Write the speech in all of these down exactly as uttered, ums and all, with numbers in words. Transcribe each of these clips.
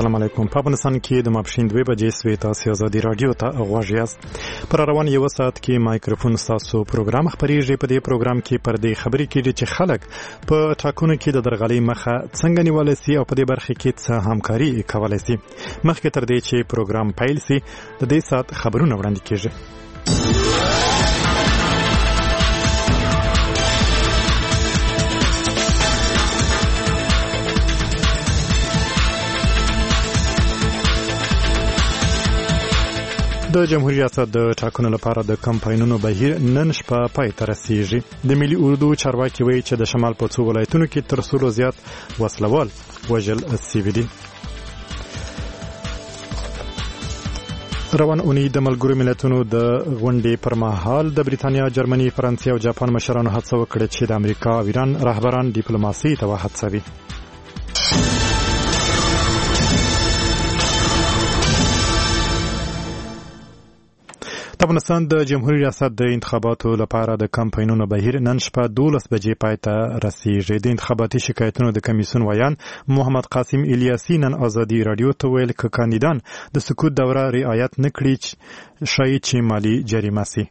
السلام علیکم. په افغانستان کې د ماپښین دوه بجې سوي تاسو ازادي رادیو ته غوږ یاست. پر روان یو ساعت کې مایکروفون تاسو پروګرام خبريږي. په دې پروګرام کې پر دې خبرې کېږي چې خلک په ټاکنو کې د درغلي مخه څنګه نیول سي او په دې برخه کې څه همکاري کولای سي. مخکې تر دې چې پروګرام پیل سي د دې ساعت خبرونه وړاندې کېږي. د جمهوریت ریاست د ټاکنو لپاره د کمپاینونو بهیر نن شپه پای ته رسیږي. د ملي اردو چارواکي وایي چې د شمال په څو ولایتونو کې تر څو زیات وسلوال وژل سوي دي. روان اونۍ د ملګرو ملتونو د غونډې پر مهال د بریتانیا، جرمني، فرانسې او جاپان مشرانو هڅه وکړه چې د امریکا او ایران رهبران ډیپلوماسي ته وهڅوي. د افغانستان د جمهوریت ریاست د انتخاباتو لپاره د کمپاینونو بهیر نن شپه دولس بجې پای ته رسیږي. د انتخاباتي شکایتونو د کمیسیون ویان محمد قاسم الیاسی نن ازادي رادیو ته ویل چې کاندیدان د سکوت دوره رعایت نکړي شاید چې مالی جریمه سي.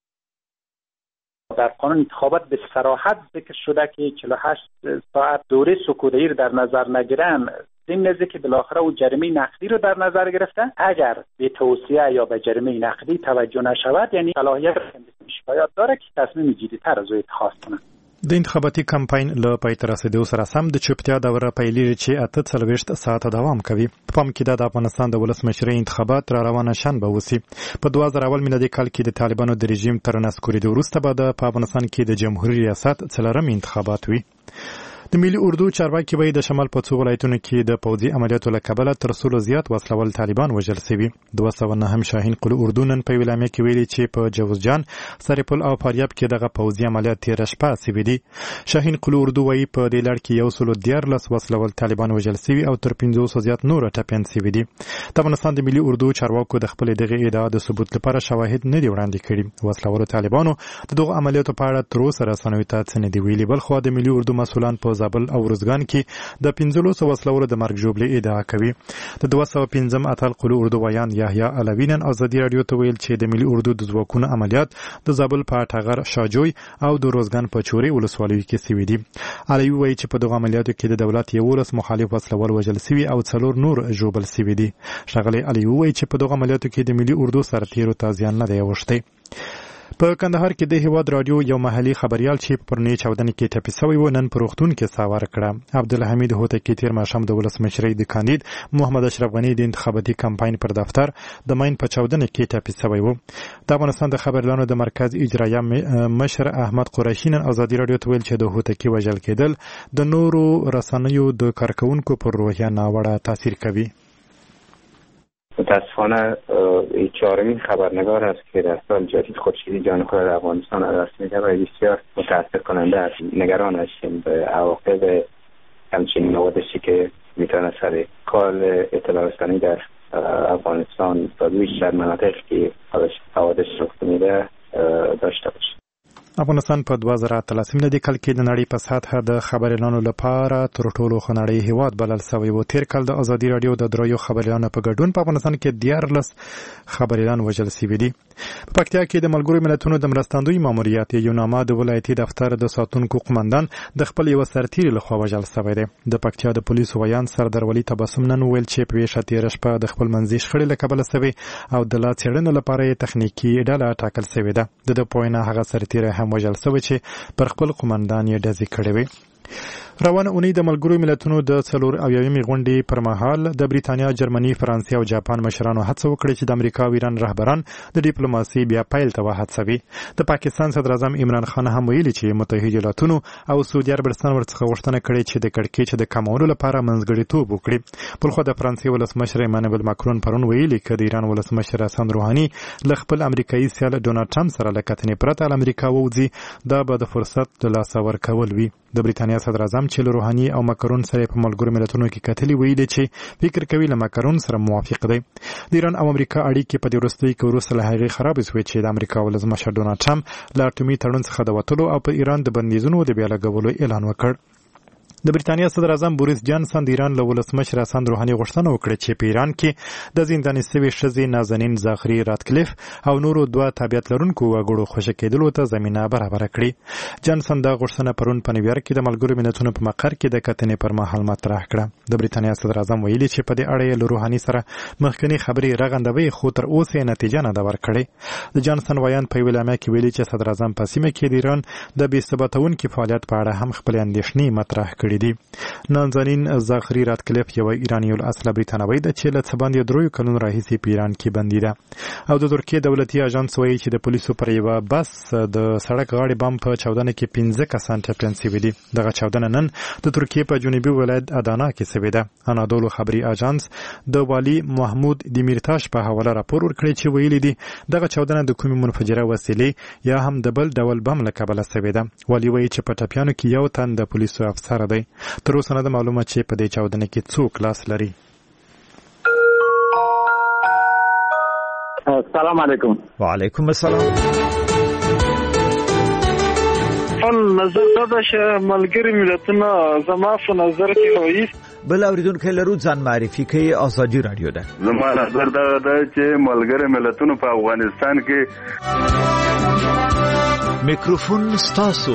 در قانون انتخابات به صراحت ذکر شده که چهل و هشت ساعت دوره سکوت در نظر نگیرن، این نزدیک که بالاخره او جریمه نقدی رو در نظر گرفته. اگر به توصیه یا به جریمه نقدی توجه نشود، یعنی صلاحیت شکایت داره که تصمیم جدی‌تر از او اتخاذ کنه. د انتخاباتي کمپاین له پای ته رسیدو سره سم د چوپتیا دوره پیلېږي چې اته څلوېښت ساعته دوام کوي. په پام کې د افغانستان د ولسمشرۍ انتخابات را روانه شنبه وسي. په دوه زره اول میلادي کال کې د طالبانو د رژیم تر نسکورېدو وروسته به د افغانستان کې د جمهوریت ریاست څلورم انتخابات وي. د ملي اردو چارواکي وایي د شمال په څو ولایتونو کې د پوځي عملیاتو له کبله تر څو زیات وسلوال طالبان وژل سوي. دوه سوه نهم شاهین قلو اردو نن په ویلامه کې ویلي چې په جوزجان، سرپل او فاریاب کې دغه پوځي عملیات تېره شپه سوي دي. شاهین قلو اردو وایي په دې لړ کې یو سل دیارلس وسلوال طالبان وژل سوي او تر پنځوسو زیات نور ټپیان سوي دي. د افغانستان د ملي اردو چارواکو د خپل دغه ادعا د ثبوت لپاره شواهد نه دي وړاندې کړي. وسلوالو طالبانو د دغه عملیاتو په اړه تر اوسه رسنیو ته څه نه دي ویلي. بل خو د ملي اردو مسؤلان په زابل او روزګان کې د پنځلسو وسلوالو د مرګ ژوبلې ادعا کوي. د دوه سوه پنځم اتل قلو اردو ویان یحیی علوی نن ازادي رادیو ته ویل چې د ملي اردو د ځواکونو عملیات د زابل په ټغر، شاجوی او د روزګان په چوري ولسوالیو کې سوي دي. علوی وایي چې په دغه عملیاتو کې د دولت یولس مخالف وسلوال وژل سوي او څلور نور ژوبل سوي دي. ښاغلی علوی وایي چې په دغه عملیاتو کې د ملي اردو سرتیرو ته زیان نه دی اوښتی. په کندهار کې د هیواد رادیو یو محلي خبريال چې په پرنې چاودنې کې ټپي شوی و نن په روغتون کې ساه ورکړه. عبدالحمید هوتکی تیر ماښام د ولسمشرۍ د کاندید محمد اشرف غني د انتخاباتي کمپاین پر دفتر د ماین په چاودنې کې ټپي شوی و. د افغانستان د خبريالانو د مرکز اجرایه مشر احمد قریشي نن ازادي رادیو ته ویل چې د هوتکی وژل کېدل د نورو رسنیو د کارکونکو پر روحیه ناوړه تاثیر کوي. متاسفانه چهارمین خبرنگار است که در سال جدید خورشیدی جان خود در افغانستان از دست میده و بسیار متاسف کننده است. نگران هستیم به عواقب همچنین نوادشی که میتونه سر کار اطلاع رسانی در افغانستان و ویژه در مناطقی که حوادث رخ میده داشته باشه. افغانستان په دوه زره اتلسم میلادي کال کې د نړۍ په سطحه د خبريالانو لپاره تر ټولو ښه نړۍ هیواد بلل شوی و. تیر کال د ازادي رادیو د دریو خبريالانو په ګډون په افغانستان کې دیارلس خبريالان وژل شوي دي. په پکتیا کې د ملګرو ملتونو د مرستندوی ماموریت یو نامه د ولایتي دفتر د ساتونکو قومندان د خپل یو سرتیر لخوا وژل شوی دی. د پکتیا د پولیسو ویان سردار ولی تبسم نن ویل چې په ویښه تېره شپه د خپل منځي شخړې له کبله شوی او د لا څېړنې لپاره یې تخنیکي ډله ټاکل شوې ده. د ده په وینا هغه سرتیر هم وژل شوی چې پر خپل قومندان یې ډزې کړې وې. روانه اونۍ د ملګرو ملتونو د څلور اویاومې غونډې پر مهال د بریتانیا، جرمني، فرانسې او جاپان مشرانو هڅه وکړه چې د امریکا او ایران رهبران د ډیپلوماسي بیا پیل ته وهڅوي. د پاکستان صدر اعظم عمران خان هم ویلي چې متحده ایالاتونو او سعودي عربستان ورڅخه غوښتنه کړې چې د کړکېچ د کمولو لپاره منځګړیتوب وکړي. بلخو د فرانسې ولسمشر ایمانوئل ماکرون پرون ویلي چې د ایران ولسمشر حسن روحاني له خپل امریکایي سیال ډونالډ ټرمپ سره له کتنې پرته له امریکا ووځي دا به د فرصت د لاسه ورکول وي. د بریتانیا صدر اعظم چې له روحاني او ماکرون سره په ملګرو ملتونو کې کتلي ویلي چې فکر کوي له ماکرون سره موافق دی. د ایران او امریکا اړیکې په دې وروستیو کې وروسته له هغې خرابې شوې چې د امریکا ولسمشر ډونالډ ټرمپ له اټومي تړون څخه د وتلو او په ایران د بندیزونو د بیا لګولو اعلان وکړ. د بریټانیا صدر اعظم بوریس جانسن د ایران له ولسمشر حسن روحاني غوښتنه وکړه چې په ایران کې د زنداني شوې ښځې نازنین زاخري راتکلیف او نورو دوه تابعیت لرونکو وګړو خوشي کېدلو ته زمینه برابر کړې. جانسن دا غوښتنه پرون په نیویارک کې د ملګرو ملتونو په مقر کې د کتنې پر مهال مطرح کړه. د بریټانیا صدر اعظم ویلي چې په دې اړه له روحاني سره مخکنی خبرې رغندوي خو تر اوسه نتیجه نه ده ورکړې. د جانسن ویان په ویلامه کې ویلي چې صدر اعظم په سیمه کې د ایران د بې ثباتونکو فعالیت په اړه هم خپل اندېښنې مطرح کړې دي. نازنین زاخري راتکلیف یو ایرانی الاصل بریټانوي ده چې له څه باندې دروي کلونو راهیسې په ایران کې بندي ده. او د ترکیه دولتي اژانس وایي چې د پولیسو پر یو بس د سړک غاړې بم په چاودنه کې پنځه کسان ټپیان شوي دي. دغه چاودنه نن د ترکیه په جنوبي ولایت ادانا کې شوې ده. انادولو خبري اژانس د والي محمود دیمیرتاش په حواله راپور ورکړی چې ویلي دي دغه چاودنه د کومې منفجره وسیلې یا هم د بل ډول بم له کبله شوې ده. والي وایي چې په ټپیانو کې یو تن د پولیسو افسر دی. تر اوسه نه ده معلومه چې په دې چاودنه کې څوک لاس لري. السلام علیکم. وعلیکم السلام. خپل نظر دا چې ملګری ملتونه زما په نظر کې وایي بل اوریدونکو لرو ځان معرفي کوي. ازادي رادیو ده. زما نظر دا ده چې ملګری ملتونه په افغانستان کې میکروفون ستاسو.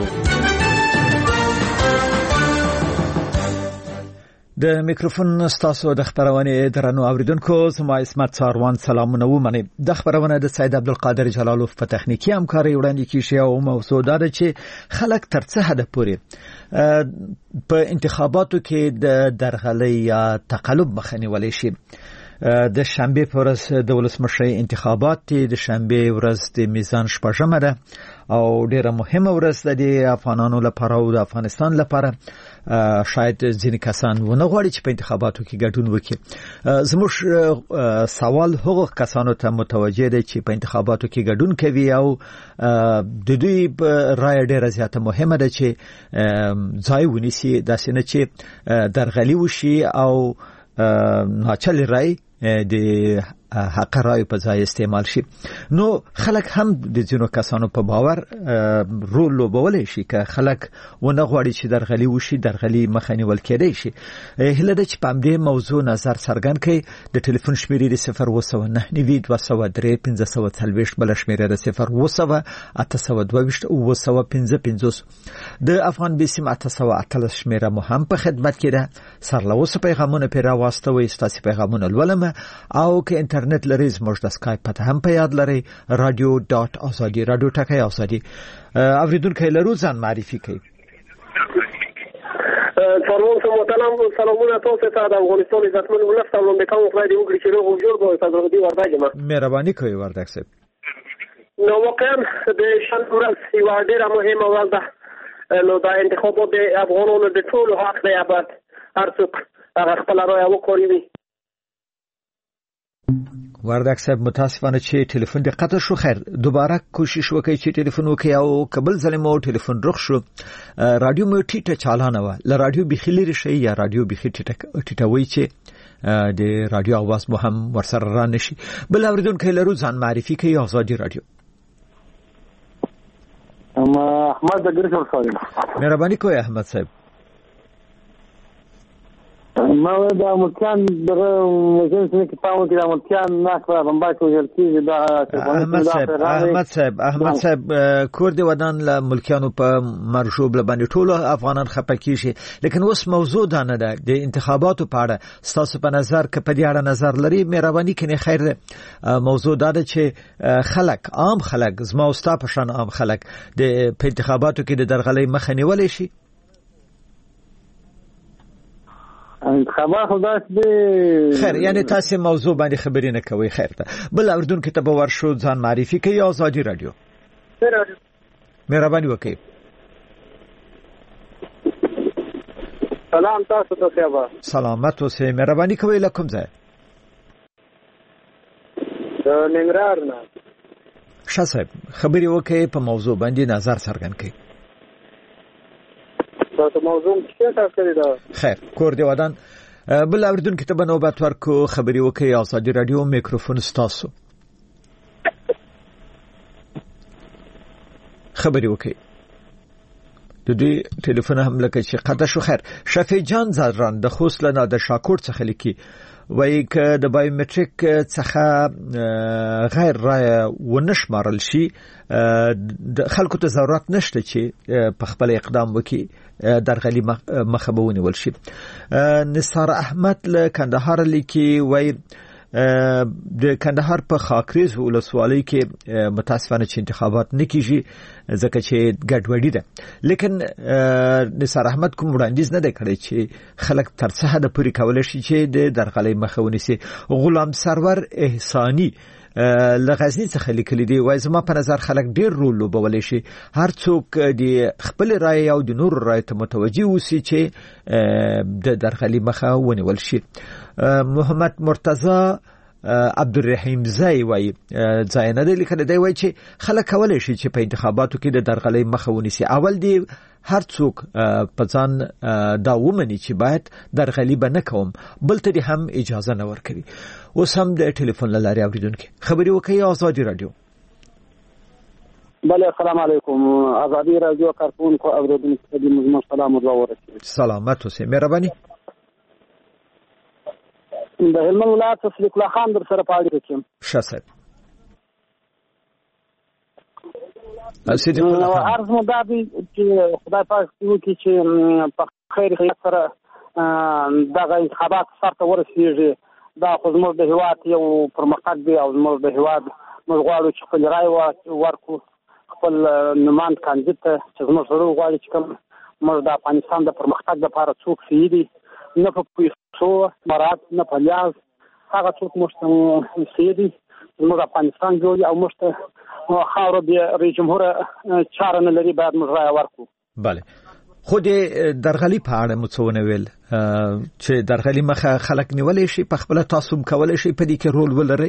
د میکروفون ستاسو د خبرونه درنو اوریدونکو زما اسمت ساروان سلامونه ومني. د خبرونه د سید عبدالقادر جلالوف په تخنیکی همکاري وړاندې کیږي او موضوع دا ده چې خلک تر څه حد پورې په انتخاباتو کې د درغلۍ یا تقلب مخنیوي شي. د شنبه پر ورځ د ولسمشرۍ انتخابات د شنبه ورځ د میزان شپږمه ده او ډیره مهمه ورځ ده د افغانانو لپاره او د افغانستان لپاره. شاید ځینې کسان ونه غواړي چې په انتخاباتو کې ګډون وکړي. زموږ سوال هغو کسانو ته متوجه دی چې په انتخاباتو کې ګډون کوي او د دوی رایه ډیره زیاته مهمه ده چې ځای ونیسي داسې نه چې درغلي وشي او ناچل رای د حق رای په ځای استعمال شي. نو خلک هم د ځینو کسانو په باور رول لوبولی شي که خلک ونه غواړي چې درغلي وشي درغلي مخنیول کېدای شي. هیله ده چې په همدې موضوع نظر څرګند کړي. د ټلیفون شمیرې د صفر اوه سوه نهه نوي دوه سوه درې پنځه سوه څلوېښت بله شمیره د صفر اوه سوه اته سوه دوه ویشت اوه سوه پنځه پنځوس. د افغان بیسیم اته سوه اتلس شمیره مو هم په خدمت کې ده. سرلوسه پیغامونه پرې راواستوئ. ستاسې پیغامونه لولم او که انټرنیټ لرئ زموږ د سکایپ پته هم په یاد لرئ رادیو ډاټ ازادي رادیو ټکی ازادي. اوریدونکو لرو ځان معرفي کوي. سلام محترم سلامونه تاسو ته د افغانستان عزتمن ولس او د کوم خدای دی وګړي چې روغ جوړ به تاسو دی ورداګم. مهرباني کوي ورداګ صاحب. نو واقعا د شنبه ورځ یو ډیره مهمه ورځ ده. نو دا انتخابات د افغانانو د ټولو حق دی ابد هر څوک هغه خپل رایه وکړي. ورداګ صاحب متاسفانه چې ټلیفون د قطع شو. خیر دوباره کوشش وکړئ چې ټلیفون وکړئ او قبل ځل مو ټلیفون رخ شو. رادیو مو ټیټه چالانه و ل رادیو بخي لري شي یا رادیو بخي ټیټه ټیټوي چې د رادیو आवाज مو هم ورسره را نشي. بل اوریدونکو لرو ځان معرفي کوي. ازادي رادیو. اما احمد دګر صاحب. مهرباني کوي احمد صاحب. ما دا ملکان دغه مجلس کې پاو کې دا ملکان ناکره بمبای کوجل کې دا احمد صاحب احمد صاحب احمد صاحب کور دی ودان له ملکانو په مرشوب لباندې ټول افغانان خپکی شي. لیکن اوس موضوع دا نه ده د انتخاباتو په اړه ستاسو په نظر کې په دې اړه نظر لري مهرباني کړئ. خیر موضوع دا ده چې خلک عام خلک زما او ستا په شان عام خلک د انتخاباتو کې د درغلۍ مخه نیولای شي. خبر خداس به خیر یعنی تاسو موضوع باندې خبرې نه کوي. خیر ته بل اوردونکو ته به ورشو ځان معرفي کوي. ازادي رادیو. مهرباني وکړئ. سلام تاسو ته خبر. سلامت اوسئ. مهرباني کوئ. لکم ځای د ننګرهار نه. ښه صاحب خبرې وکړئ په موضوع باندې نظر څرګند کړئ. تاسو موضوع څه تاسو کړی دا؟ خیر کور دی ودان. بل اوریدونکو ته به نوبت ورکو. خبرې وکړئ. ازادي رادیو میکروفون ستاسو. خبرې وکړئ. د دې ټلیفون هم لکه چې قطع شو. خیر شفیع جان زران د خوست لنا د شاکور څخه لیکي وایي ک د بایومټریک څخه غیر رای ونشمارل شي د خلکو ته ضرورت نشته چې په خپل اقدام وکړي درغلي مخه به ونیول شي. نثار احمد له کندهار لیکي وایي د کندهار په خاکریز ولسوالۍ کې متاسفانه چې انتخابات نه کیږي ځکه چې ګډوډي ده، لیکن نثار احمد کوم وړاندیز نه دی کړی چې خلک تر څه حد پورې کولای شي چې د درغلي مخه ونیسي. غلام سرور احسانی لغزنی څخه لیکلی دی وای زما په نظر خلک ډیر رول لوبولی شي، هر څوک د خپل رائے او د نور رائے ته متوجي وسی چې د درغلي مخه ونیول شي. محمد مرتضی عبدالرحیم زای وای ځای نه دی لیکلی دی وای چې خلک کولای شي چې په انتخاباتو کې د درغلي مخه ونیسي. اول دی هر څوک په ځان دا ومني چې باید درغلي به نه کوم، بل ته هم اجازه نه ورکوي. اوس هم د ټلیفون له لارې اوریدونکو خبري وکړي. آزادي رادیو. بله السلام علیکم. آزادي رادیو کارکونکو اوریدونکو ته د مزمن سلام او دعا ورسوي. سلامت اوسئ. مهرباني. د هلمند ولایت صدیق الله خان در سره پاړی کوم. شاسب. صدیق الله خان. عرض مو دا دی چې خدای پاک یو کې چې په خیر خیر سره دغه انتخابات سره ورسیږي. دا خو زموږ د هیواد یو پرمختګ دی او زموږ د هیواد موږ غواړو چې خپل رائے ورکړو خپل نماند کاندید ته چې زموږ سره غواړي چې کوم موږ د افغانستان د پرمختګ لپاره څوک سیدي نه په پیسو مراد نه په لیاز هغه څوک موږ سیدي زموږ افغانستان جوړي او موږ خاور د رئیس جمهور چاره نه لري باید موږ رائے ورکړو. بله خو د درغلي په اړه مو څه ونه ویل چې درغلي مخه خلک نیولای شي په خپل تعصب کولای شي په دې کې رول ولري؟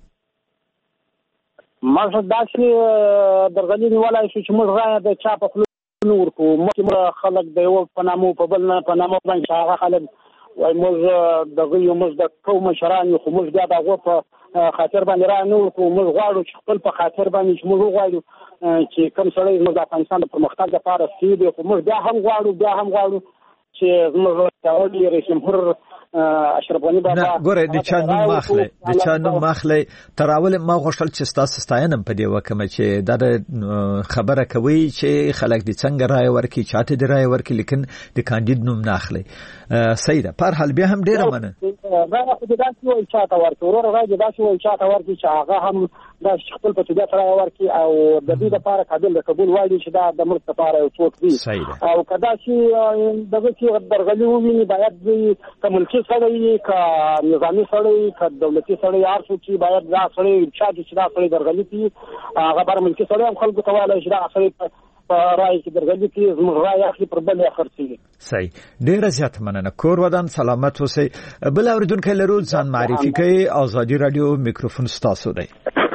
ماشه دا چې درغلي نیولای شي چې موږ رائے د چا په خپل نور کو موږ خلک د یو په نامو په بل نه په نامو باندې هغه خلک وای موږ دغه یو موږ د قوم شران خو موږ بیا دغه په خاطر باندې را نه ورکو موږ غواړو چې خپل په خاطر باندې چې موږ غواړو چې کوم سړی موږ د افغانستان د پرمختګ لپاره سیدي خو موږ بیا هم غواړو بیا هم غواړو چې موږ تاولي رئیس جمهور اشرف غنی بابا ګوره د چا نوم ماخله د چا نوم ماخله تراول ما غوښتل چې تاسو ستاینم په دی وکم چې دا خبره کوي چې خلک د څنګه رائے ورکي چاته د رائے ورکي لیکن د کاندید نوم نه اخلي. سیده پر حال بیا هم ډیره منه دا خو د داسې وایي چاته ورکي ورور راځي داسې وایي چاته ورکي چې هغه هم دا خپل په طبيعت رائے ورکي او د دې لپاره قابل د قبول وایي چې دا د مرسته لپاره یو څوک دی او کدا چې دغه چې درغلي وویني باید کوملکی سړی کا نظامی سړی کا دولتي سړی هر څوک چې باید دا سړی چې دا سړی درغلي کوي هغه بر ملکی سړی هم خلکو ته وایي چې دا سړی په رائے کې درغلي کوي زموږ رائے اخلي پر بل خرڅي. صحیح ډیر زیات مننه. کور ودان سلامت اوسئ. بل اوریدونکو لرو ځان معرفي کوي. آزادي رادیو میکروفون ستاسو دی.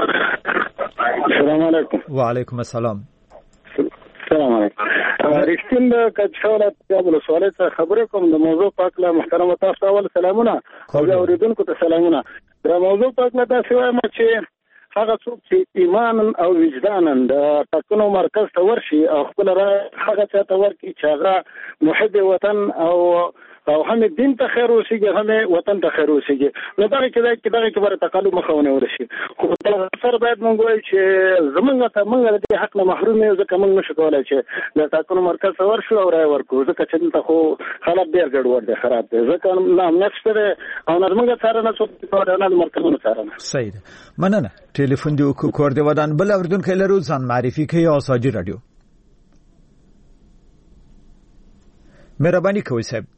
السلام علیکم. وعلیکم السلام. السلام علیکم. رښتین د کچولت یو سوال ته خبرې کوم د موضوع پاک له محترم تاسو اول سلامونه او اوریدونکو ته سلامونه. د موضوع پاک له تاسو وایم چې هغه څوک چې ایمان او وجدان د ټاکنو مرکز ته ورشي او خپل رائے هغه ته ورکړي چې هغه محب وطن او او هم دین ته خیر اوسېږي هم وطن ته خیر اوسېږي نو دا کې دا کې دا کې بر تقلب مخاونه ورشي. خو سره باید مونږ وایو چې زمونږ ته مونږ د حق نه محروم یو ځکه مونږ نشو کولای چې د ټاکنو مرکز ته ورشو او رائے ورکړو ځکه چې دلته خو حالت ډېر ګډوډ دی خراب دی ځکه نه نشته او نه موږ سره نه څه کولای نه مرکزونو سره نه. صحیح مننه. ټلیفون دی کو کور دی ودان بل اوردونکو لرو ځان معرفي کوي. آزادي رادیو. مهرباني کوئ صاحب.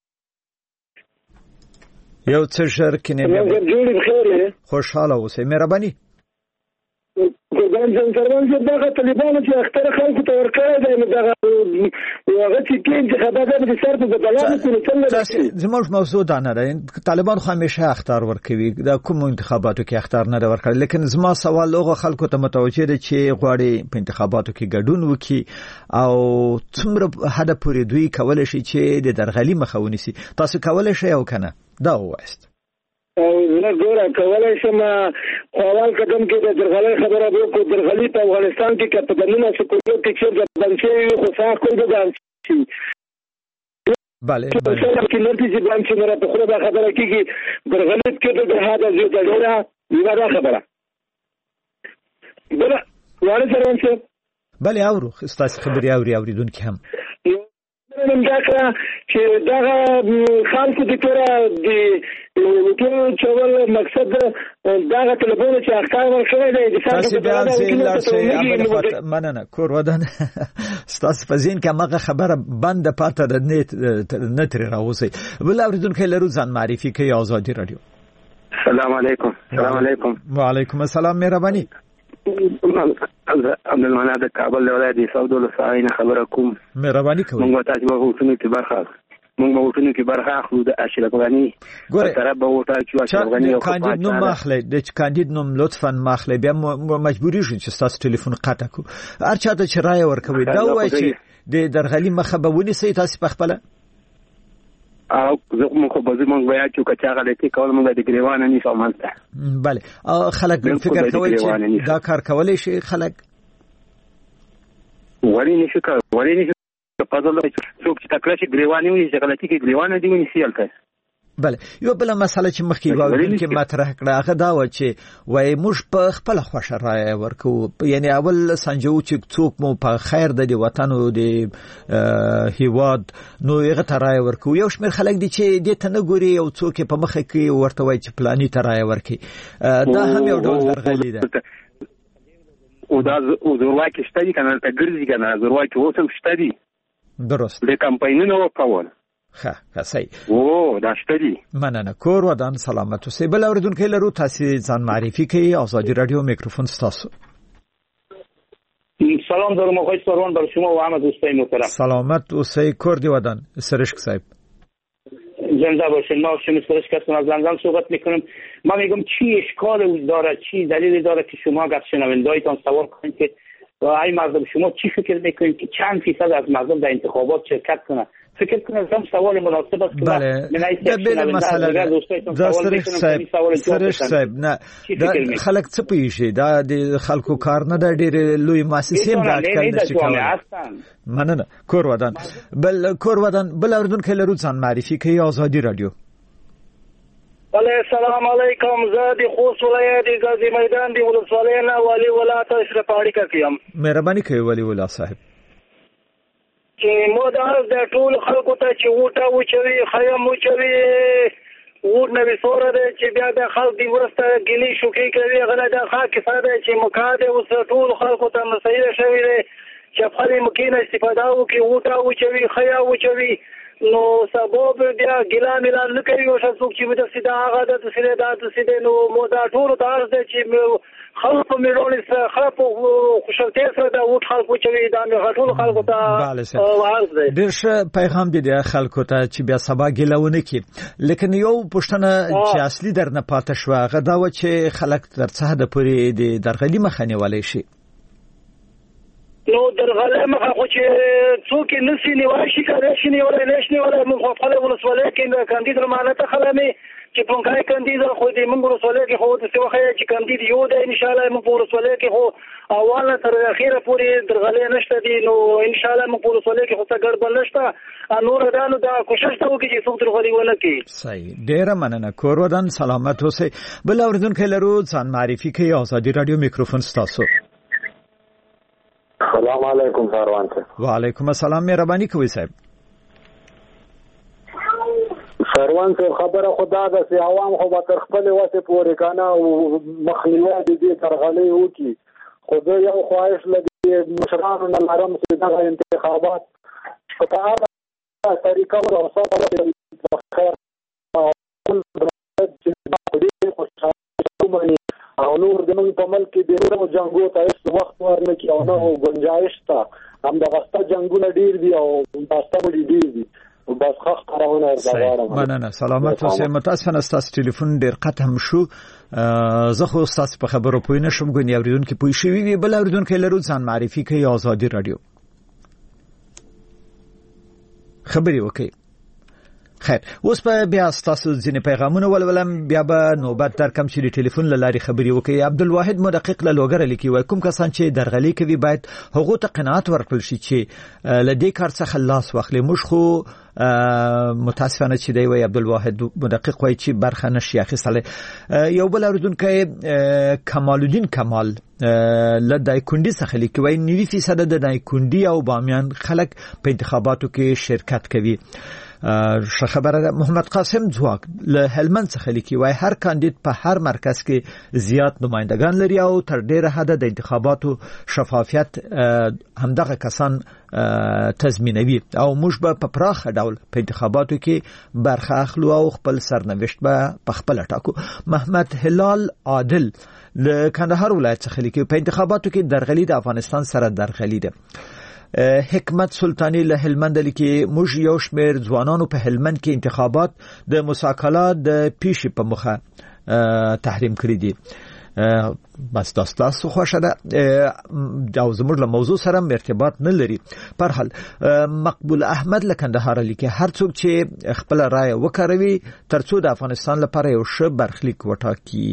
یو څه شر کې نه جوړ بخیر خوشاله اوسئ. مهرباني. ګورګان څنګه څنګه دغه طالبانو چې اختر خلکو ته ورکړی دی نو دغه هغه چې کې انتخابات د سر په بدلانو کې څنګه زموږ موضوع دا نه دی. طالبان خو همیشه اختر ورکوي د کوم انتخاباتو کې اختر نه ورکړي لیکن زما سوال هغه خلکو ته متوجه دی چې غواړي په انتخاباتو کې ګډون وکړي او څومره حد پورې دوی کولای شي چې د درغلي مخه ونیسي. تاسو کولای شئ او کنه دا وایست او زه ګوره کولای شم اول قدم کې د درغلي خبره وکړو. درغلي په افغانستان کې کپتانونه سکوټو ټیکسر د بنچي خو څاخ کول د شي بله بله چې نرتي چې بنچي نه په خو دا خبره کېږي درغلي کې د هدا زیات ډیره یو دا خبره بله واره سره څه بله اورو استاد خبري اوري اوریدونکو هم نن دا کړه چې دا خلکو د تورا د ټول چول مقصد دا ټلیفون چې اخکار ورشوي دی تاسو بیا چې لارسه مننه کور ودان تاسو په ځین کې مغه خبره بند پاته د نت نتر راوسی بل اوریدونکو لرو ځان معرفي کوي آزادي رادیو. السلام علیکم. السلام علیکم. وعلیکم السلام مهرباني. عبدالمنان د کابل ولایت د سعود الصاین خبره کوم. مهرباني کوي. موږ تاسو به وټونو کې برخه موږ به وټونو کې برخه اخلو د اشرف غنی ګوره طرف به وټا چې اشرف غنی او کاندید نوم ماخله د کاندید نوم لطفا ماخله بیا مجبوری شو چې تاسو ټلیفون قطع کو هر چاته چې رائے ورکوي دا وایي چې د درغلي مخه به ونی سي تاسو په خپل او زه مو خو به زمونږ بیا چې کچا غلطي کول موږ د ګریوان نه سمانته. بله خلک فکر کوي چې دا کار کولای شي خلک ولی نشو کار ولی نشو په ځل څوک چې تکړه شي ګریوان وي چې غلطي کې ګریوان دی ونی سیالته. بله یو بل مسله چې مخکې واورین کې مطرح کړه هغه دا و چې وای موږ په خپل خوښه رائے ورکو یعنی اول سنجو چې څوک مو په خیر د وطن او د هیواد نو هغه ته رائے ورکو یو شمېر خلک دي چې د تنګوري او څوک په مخه کې ورته وای چې پلاني ته رائے ورکي دا هم یو ډول درغلي ده. او دا زورواکي شته دي کنه ته ګرځي کنه زورواکي اوسم شته دي درست د کمپاینونو وکول ښه کسي او دا شته دي. مننه کور ودان سلامت اوسئ. بل اوریدونکو لرو تاسو ځان معرفي کوي آزادي رادیو میکروفون تاسو. سلام دارم آقای سروان بر شما و همه دوستای محترم. سلامت اوسئ کردی ودان سرشک صاحب. زنده باشین. ما شما سرشک هستم از لندن صحبت میکنم. من میگم چی اشکال داره چی دلیلی داره که شما گفت شنوندهایتان سوال کنید که ای مردم شما چی فکر میکنید که چند فیصد از مردم در انتخابات شرکت کنه؟ فکر کنم زم سوال مناسب است که بله بله مسئله دا سرش صاحب سرش صاحب نه دا خلک څه پیښي دا د خلکو کار نه د ډېر لوی مؤسسې هم راټکل نشي کولای. مننه کور ودان. بل کور ودان بل اوردونکو لرو ځان معرفي کوي آزادي رادیو. بله السلام علیکم. زه د خوست ولایت د غازی میدان د ولسوالۍ نه والي ولایت اشرف اړیکه کوم. مهرباني کوي والي ولا صاحب چې مو دا د ټول خلکو ته چې وټه وچوي خیم وچوي وټ نه وسوره ده چې بیا د خلک دی ورسته ګلی شوکې کوي غلا د خاک فاده چې مکاده اوس ټول خلکو ته مسایل شوی دي چې خپل مکینه استفاده وکړي وټه وچوي خیا وچوي نو سبب بیا ګلا ملان نه کوي او څوک چې د سیده هغه د سیده د سیده نو مو دا ټول داس ده چې خلک په میلون سره خلک خوشالته سره دا وټ خلکو چې دا مې غټول خلکو ته وارز دی. ډېر ښه پیغام دی د خلکو ته چې بیا سبا ګلونه کی لیکن یو پښتنه چې اصلي درنه پاتې شو هغه دا و چې خلک تر څه د پوری د درغلي مخنی ولې شي نو درغله مخه خو چې څوک نسی نیوای شي کړي شي نیولای نشي ولای موږ په خپل ولسوالۍ کې کاندید رمانته خلامي چې پونکای کاندید خو دې موږ ولسوالۍ کې خو د څه وخت چې کاندید یو د ان شاء الله موږ ولسوالۍ کې خو اوله تر اخیره پورې درغله نشته دي نو ان شاء الله موږ ولسوالۍ کې خو څه ګډبل نشته نور دانو دا کوشش ته وکړي چې څوک درغلي ونه کړي. صحیح ډیره مننه کور ودان سلامت اوسئ. بل اوریدونکو لرو ځان معرفي کوي آزادي رادیو میکروفون تاسو. السلام علیکم سروان صاحب. وعلیکم السلام مهرباني کوي صاحب. سروان صاحب خبره خدا د سي عوام خو به تر خپل واسه پورې کنه او مخنیوي دي ترغلي وکي خو دا یو خواهش لګي مشرانو نه لارم چې دا انتخابات په هغه طریقه او اوسط خیر او نور د موږ په ملک کې ډیرو جنگو ته هیڅ وخت ورنه کې او نه گنجائش تا هم د غسته جنگونه ډیر دي او تاسو ډیر دي بس خخ قرارونه ورغواړم. مننه سلامت اوسئ. متاسفانه تاسو ټلیفون ډیر قطع هم شو زه خو تاسو په خبرو پوه نه شم ګونی اوریدونکو پوه شوی وی بل اوریدونکو لرو ځان معرفي کوي آزادي رادیو خبري وکي. خیر اوس په بیا تاسو ځینې پیغامونه ولولم بیا به نوبت در کم چې د ټلیفون له لارې خبرې وکړي. عبدالواحد مدقق له لوګر لیکي وای کوم کسان چې درغلي کوي باید هغه ته قناعت ورکړل شي چې له دې کار څخه لاس واخلي. موږ خو متاسفانه چې دی وای عبدالواحد مدقق وای چې برخه نشي اخیستل. یو بل اوریدونکو کمال الدین کمال له دایکندي څخه لیکي وای نوي فیصد د دایکندي او بامیان خلک په انتخاباتو کې شرکت کوي. ش خبره محمد قاسم ځواک له هلمند څخه لیکي وای هر کاندید په هر مرکز کې زیات نمائندگان لري او تر ډیره حد د انتخاباتو شفافیت همدغه کسان تضمینوي او موږ به په پراخه ډول په انتخاباتو کې برخه اخلو او خپل سرنوشت به په خپل ټاکو. محمد هلال عادل له کندهار ولایت څخه لیکي په انتخاباتو کې درغلي د افغانستان سره درغلي ده. حکمت سلطانی له هلمند لیکي موږ یو شمېر ځوانانو په هلمند کې انتخابات د مساکلات د پیښې په مخه تحریم کړی دي. بس تاسو خوښه ده دا زموږ له موضوع سره ارتباط نه لري. پر حال مقبول احمد له کندهار لیکي هر څوک چې خپل رائے وکړوي ترڅو د افغانستان لپاره یو ښه برخلیک وټاکي.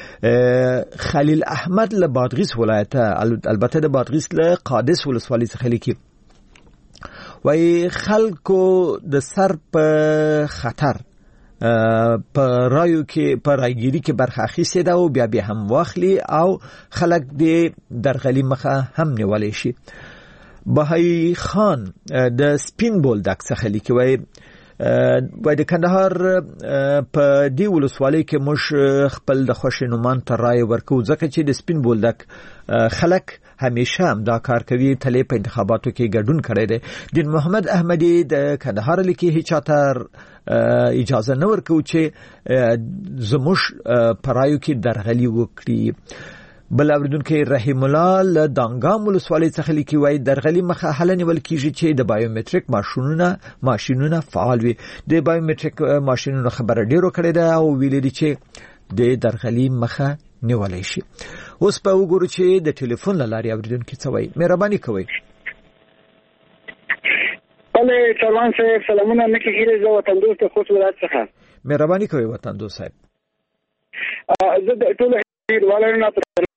خلیل احمد له بادغیس ولایت البته د بادغیس له قادس ولسوالۍ څخه لیکي وای خلکو د سر په خطر په رایو کې په رایګيري کې برخه اخیستې ده او بیا به هم واخلي او خلک د درغلي مخه هم نیولای شي. بهاي خان د سپین بولدک څخه لیکي وای وای د کندهار په دی ولسوالۍ کې موږ خپل د خوښ نومان ته رای ورکو ځکه چې د سپین بولدک خلک همیشه هم دا کار کوي تلې په انتخاباتو کې ګډون کړی دی. دین محمد احمدی د کندهار لیکي هیڅ چاته اجازه نه ورکو چې زموږ پرایو کې درغلي وکړي. بل اوریدونکو رحیم الله له دانګام ولسوالۍ څخه لیکي وای درغلي مخه حل نیول کیږي چې د بایومټریک ماشینونه ماشینونه فعال وي. د بایومټریک ماشینونو خبره ډیرو کړې ده او ویل دي چې د درغلي مخه نیولای شي. اوس په وګورو چې د ټلیفون لاري اوریدونکو څه وای. مهرباني کوئ. بله چروان صاحب سلامونه مکه ګیره زه وطن دوست خوش ولایت څخه. مهرباني کوئ وطن دوست صاحب. زه د ټولو هیوادوالو نه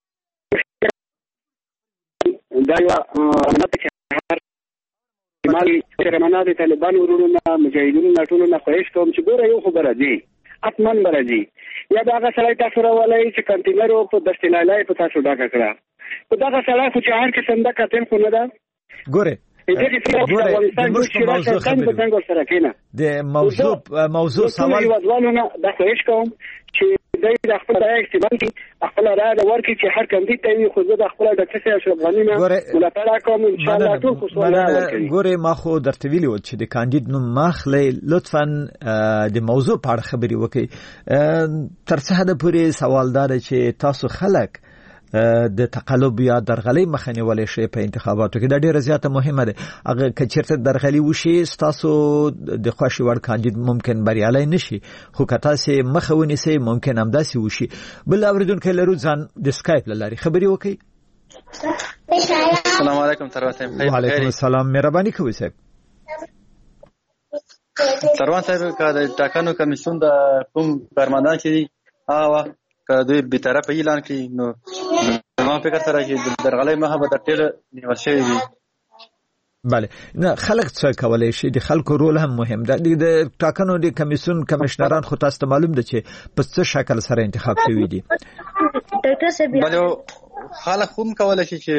دا یو نته چې هر مالي چرمنه د طالبان ورونو نه مجاهدینو نه ټولو نه خوښ کوم چې ګوره یو خبره دی اتمن برځي یا دا هغه سړی تاسو راولای چې کنټینر په دستلالای په تاسو ډاکا کړه په دا هغه سړی خو چې هر قسم د کتل خو نه ده. ګوره د موضوع موضوع سوال یوازونه د خوښ کوم چې د خپل رائے استعمال کی خپل رائے د ورکی چې هر کاندید ته خو زه د خپل د څه اشرف غنی نه ملاتړ کوم ان شاء الله ټول خو سوال راوړي. ګوره ما خو درته ویلو چې د کاندید نو مخله لطفا د موضوع په اړه خبري وکړي. تر څه حد پورې سوالدار چې تاسو خلک د تقلب یا درغلي مخنی ولې شي په انتخاباتو کې دا ډیره زیاته مهمه ده. هغه کچرته درغلي وشي تاسو د خوښي وړ کاندید ممکن بریالي نشي خو کته سي مخونی سي ممکن همداسي وشي. بل اوریدونکو لرو ځان د سکایپ لاري خبري وکي. السلام علیکم تروان صاحب. وعلیکم السلام. مهرباني کوئ صاحب. تروان صاحب کا د ټاکنو کمیسیون د کوم فرمانده چې هغه که دوی به طرف اعلان کړي نو ما فکر سره چې درغلي مخه به تر نیول شي وي. بله نه خلک څه کولای شي د خلکو رول هم مهم ده. د ټاکنو د کمیسیون کمشنران خو تاسو ته معلوم ده چې په څه شکل سره انتخاب شوی دي. بله خلک هم کولای شي چې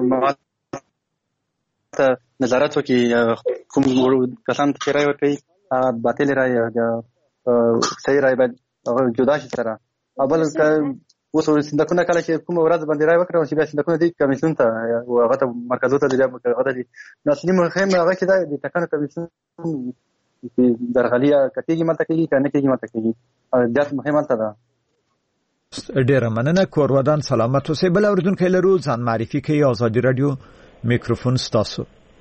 نظارت وکړي کوم کسان چې رائے ورکوي باطل رائے یا صحیح رائے باید جدا شي سره. اول اوس صندوقونه کله چې کوم ورځ باندې راي وکړو چې بیا صندوقونه دي کمیسیون ته او هغه ته مرکزو ته دی هغه ته نو اصلي مهم هغه چې د ټاکنو کمیسیون درغلي کتيږي ماته کېږي کنه کېږي ماته کېږي دا مهمه ده. ډیره مننه. کور ودان سلامت اوسئ. بل اوریدونکو لرو ځان معرفي کوي. آزادي رادیو میکروفون ستاسو.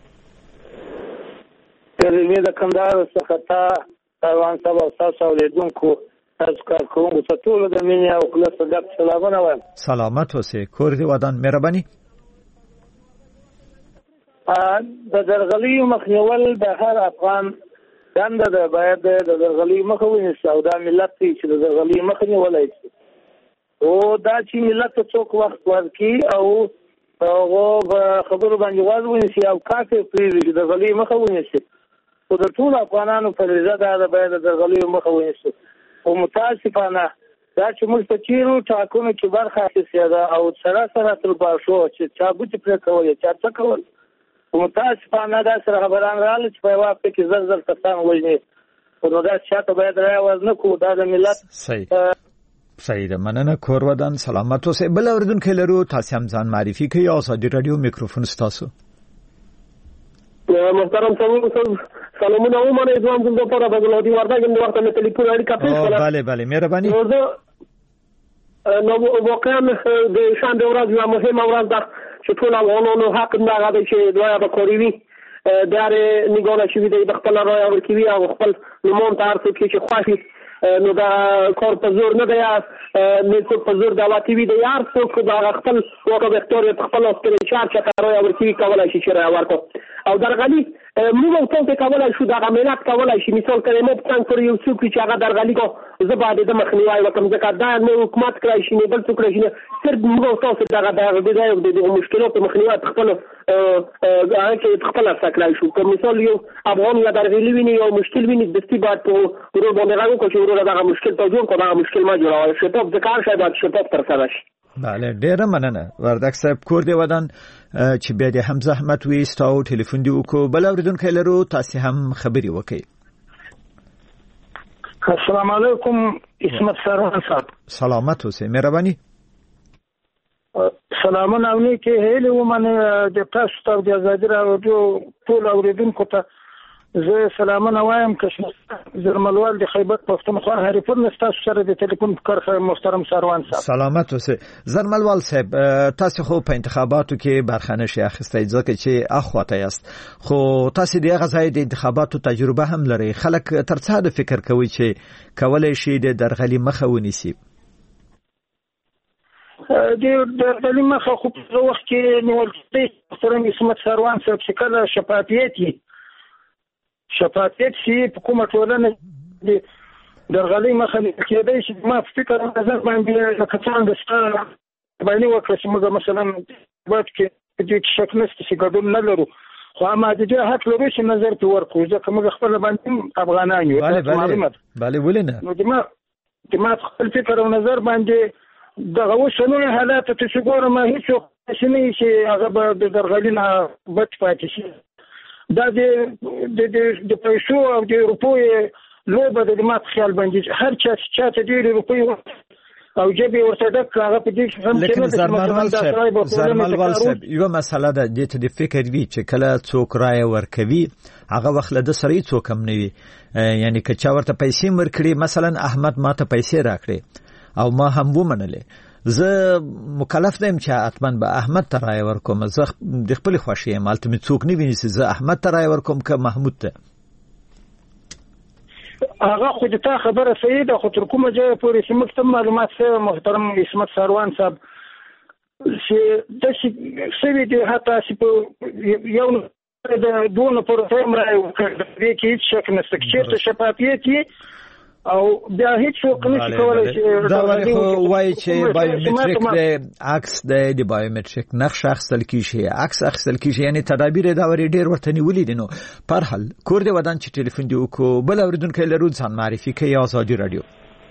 کله د کندهار څخه تا روان سبا تاسو اوریدونکو تاسو کار کوم څه ټول د مینې او خلاص صدق سلامونه وایم. سلامت اوسئ. کور دی ودان. مهرباني. ا د درغلي مخنیول د هر افغان دنده ده باید د درغلي مخه ونیسي او دا ملت چې د درغلي مخه نیولی شي او دا چې ملت ته څوک وخت ورکړي او هغه خبرو باندې غوږ ونیسي او کار کوي پرېږدي چې درغلي مخه ونیسي خو د ټولو افغانانو فریضه دا ده باید د درغلي مخه ونیسي خو متاسفانه دا چې موږ په تېرو ټاکنو کې برخه اخیستې ده او سره سره تلپا شو چې چا ګوتې پرې کولې چا څه کول متاسفانه دا سره خبران راغله چې په یوه هفته کې زر زر کسان وژني خو نو دا چاته باید رایه ورنه کړو دا د ملت صحیح صحیح ده مننه کور ودان سلامت اوسئ بل اورېدونکی لرو تاسې هم ځان معرفي کوئ ازادي راډیو میکروفون ستاسو محترم سلامونه ومنئ دوام زم دپاره فضلالدین وردګ یم د وخته مې تلیفون اړیکه پرې کړله بله بله مهرباني نو واقعا د شنبې ورځ یوه مهمه ورځ ده چې ټول افغانانو حق دغه دی چې رایه به کاري وي د هرې نګاره شوي دی د خپله رایه ورکوي او خپل نومان ته هر څوک چې خوښ وي نو دا کار په زور نه دی نه څوک په زور دعوتي وي دی هر څوک د هغه خپل واک او اختیار یې په خپل لاس کې دی چې هر چاته رایه ورکوي کولی شي چې رایه ورکړو او درغلي موږ او تاسو کولی شو دغه ملت کولی شي مثال کړی ما پوښتنه کړې یو څوک چې هغه درغلي کو زه باید د مخنیوی وکړم ځکه دا نه حکومت کړی شي نه بل څوک کړی شي نه صرف موږ او تاسو دغه د دغه مشکلاتو مخنیوی په خپلو هغه کې خپله څه کړی شو که مثال یو افغان یا درغلي ویني یو مشکل ویني دستي باید په ورور باندې غږ وکړو چې وروره دغه مشکل ته جوړ کړو دغه مشکل مه جوړوئ شفاف د کار شی باید شفاف ترسره شي بله ډیره مننه وردګ صاحب کور دی ودان چې بیا د هم زحمت وي ستاسو ټلیفون دی وکړو بل اورېدونکی لرو تاسې هم خبرې وکړئ السلام علیکم اسمت سروان صاحب سلامت اوسئ مهرباني سلامونه او نیکې هیلې ومنئ د تاسو ته او د ازادي راډیو ټولو اورېدونکو ته زه سلامونه وایم که زرملوال د خیبر پښتونخوا هریپور نه ستاسو سره د ټلیفون په کار محترم سروان صاحب سلامت اوسئ زرملوال صاحب تاسو خو په انتخاباتو کې برخه نشئ اخیستی ځکه چې اخواته یاست خو تاسو د هغه ځای د انتخاباتو تجربه هم لرئ خلک تر څه د فکر کوي چې کولی شي د درغلي مخه ونیسي د درغلي مخه خو په وخت کې نیول کېدی محترم اسمت سروان صاحب چې کله شفافیت وي شفافیت شي په کومه ټولنه د درغلي مخه نیول کېدی شي ما په فکر او نظر باندې لکه څنګه ستا باندې وکړه چې موږ مثلا باید کې په دې کې شک نشته چې ګډون نه لرو خو اما د دې حق لرو چې نظر ته ورکړو ځکه موږ خپل باندې افغانان یو بله بله بله ولې نه نو د ما د ما خپل فکر او نظر باندې دغه اوسنوي حالات ته چې ګورم هیڅوک نشي چې هغه به د درغلي نه بچ پاتې شي دا د د پیسو او د روپیو لوبه د ما په خیال باندې هر چا چې ته ډېرې روپۍ او جبې ورته ډک هغه په دې کې هم لیکن زرملوال صاحب زرملوال صاحب یوه مسله ده دې ته د فکر وي چې کله څوک رایه ورکوي هغه وخت له ده سره هېڅوک هم نه وي یعنې که چا ورته پیسې ورکړي مثلا احمد ما ته پیسې راکړې او ما هم ومنلې زه مکلف دیم چې حتما به احمد ته رایه ورکوم زه د خپلې خوښې یم هلته مې څوک نه ویني چې زه احمد ته رایه ورکوم که محمود ته هغه خو د تا خبره صحیح ده خو تر کومه ځایه پورې چې موږ ته معلومات شوی محترم اسمت سروان صاحب چې داسې شوي دي حتی چې په یو د دوه نفرو ته هم رایه ورکړ د دې کې هېڅ شک نشته که چېرته شفافیت وي او بیا هیڅوک نشي کولای چې دا ولې خو وایي چې بایومټریک د عکس د بایومټریک نقش اخیستل کیږي عکس اخیستل کیږي یعنی تدابیر دا ورې ډېر ورته نیولي دي نو پر حال کور دی ودان چې ټلیفون دی وکړو بل اورېدونکی لرو ځان معرفي کوي ازادي راډیو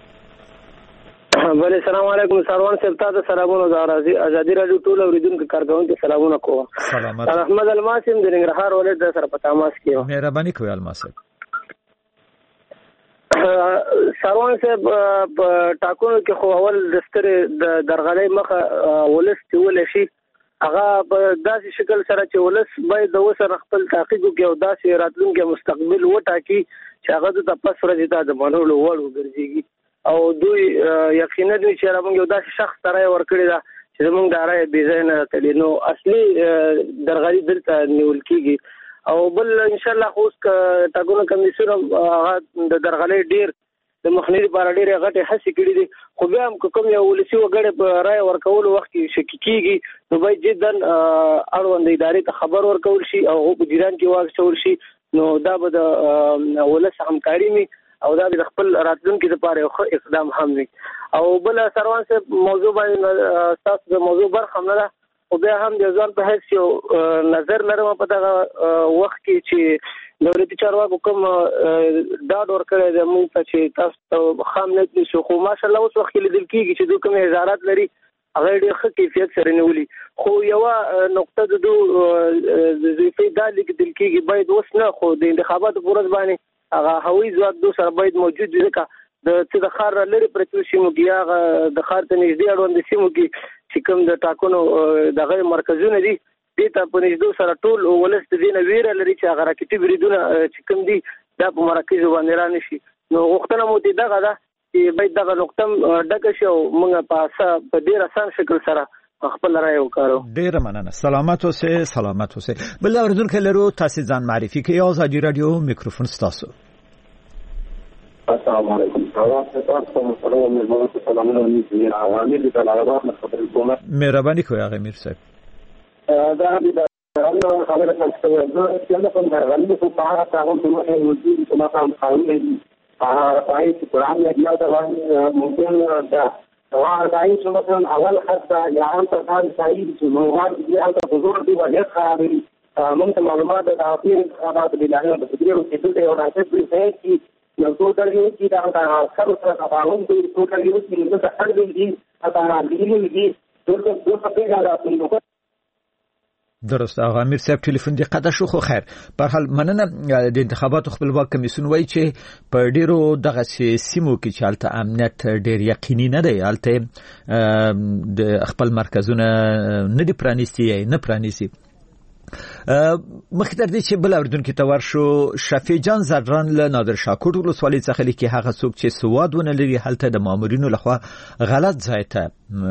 بله السلام علیکم سروان صاحب تاسو سلامونه د ازادي راډیو ټول اوریدونکو کارکونکو سلامونه کوم سلامات احمد الماسم د ننګرهار ولایت د سره په تماس کې مهرباني کوي الماسم سروان صاحب په ټاکنو کې خو اول د سترې د درغلۍ مخه ولس نیولی شي هغه په داسې شکل سره چې ولس باید د اوسه خپل تحقیق وکړي او داسې راتلونکی مستقبل وټاکي چې هغه د پس ورځې ته د منلو وړ وګرځېږي او دوی یقینا دوی چې موږ یو داسې شخص ته رایه ورکړې ده چې زموږ د رایې بې ځایه نه راتلي نو اصلي درغلي دلته نیول کېږي او بل ان شاء الله خو ټاکنو کمیسیون هغه د درغلۍ ډېر د مخنیوي لپاره ډېرې غټې هڅې کړي دي خو بیا هم که کوم یو ولسي وګړی په رایه ورکولو وخت کې شکي کېږي نو باید جدا اړوند ادارې ته خبر ورکول شي او هغو په جریان کې واچول شي نو دا به د ولس همکاري می او دا د خپل راتلونکي لپاره یو ښه اقدام هم وي. او بل سروان صاحب موضوع باندې تاسو د موضوع برخه هم نه ده او بیا هم د ځان په حیث یو نظر لرم په دغه وخت کې چې دولتي چارواکو کوم ډاډ ورکړی دی موږ ته چې تاسو ته خام نه نیسو، خو ماشاءالله اوس وخت کې لیدل کېږي چې دوی کوم وزارت لري هغه ډېر ښه کیفیت سره نیولي. خو یوه نقطه د دوی ضعیفۍ دا لیدل کېږي باید اوس نه، خو د انتخاباتو په ورځ باندې هغه هوایي ځواک دوی سره باید موجود وي، ځکه د څه د ښار لرې پرتو سیمو کې هغه د ښار ته نږدې اړوند سیمو کې چې کوم د ټاکنو دغه مرکزونه دي دې ته په نږدې سره ټول ولس د دې نه ویره لري چې هغه راکټي بریدونه چې کوم دي دا په مراکزو باندې را نشي. نو غوښتنه مو دې دغه ده چې باید دغه نقطه ډکه شي او موږ په ډېر اسان شکل سره خپل رائے وکړو. ډېر مننه. سلامت اوسئ، سلامت اوسئ. بل اوریدونکو لرو تاسو ځان معرفي کړئ. آزادي رادیو میکروفون ستاسو. السلام علیکم. مهرباني کوئ هغه میر صاحب. دا د غلو خبره کوم چې نه کوم غلو په پاره تاسو ته یو وزیر کومه کوم قانون دی هغه پای چې قرآن یې بیا دا ممکن ده هغه دای چې مثلا اول حتی یا هم په حال صحیح چې مواد دې هغه په زور دی وایي خاري موږ معلومات د اخیر انتخابات د لایحه په تدریس کې څه یو راځي چې یو ټول یو چې دا سره سره قانون دی ټول یو چې موږ ته حق دی دا دی دی ټول ټول په پیغام راځي. درست. آقا امیر صاحب ټلیفون دی قطع شو، خو خیر په هر حال مننه. د انتخاباتو خپلواک کمیسیون وایي چې په ډیرو دغه سیمو کې چې هلته امنیت ډیر یقیني نه دی، هلته د خپل مرکزونه نه دي پرانیستي یا نه پرانیستي. مخکې تر دې چې بل اوریدونکي ته ورشو، شفیع جان زران له نادر شاه کوټ ولسوالۍ څخه لیکي هغه څوک چې سواد ونه لري هلته د مامورینو لخوا غلط ځای ته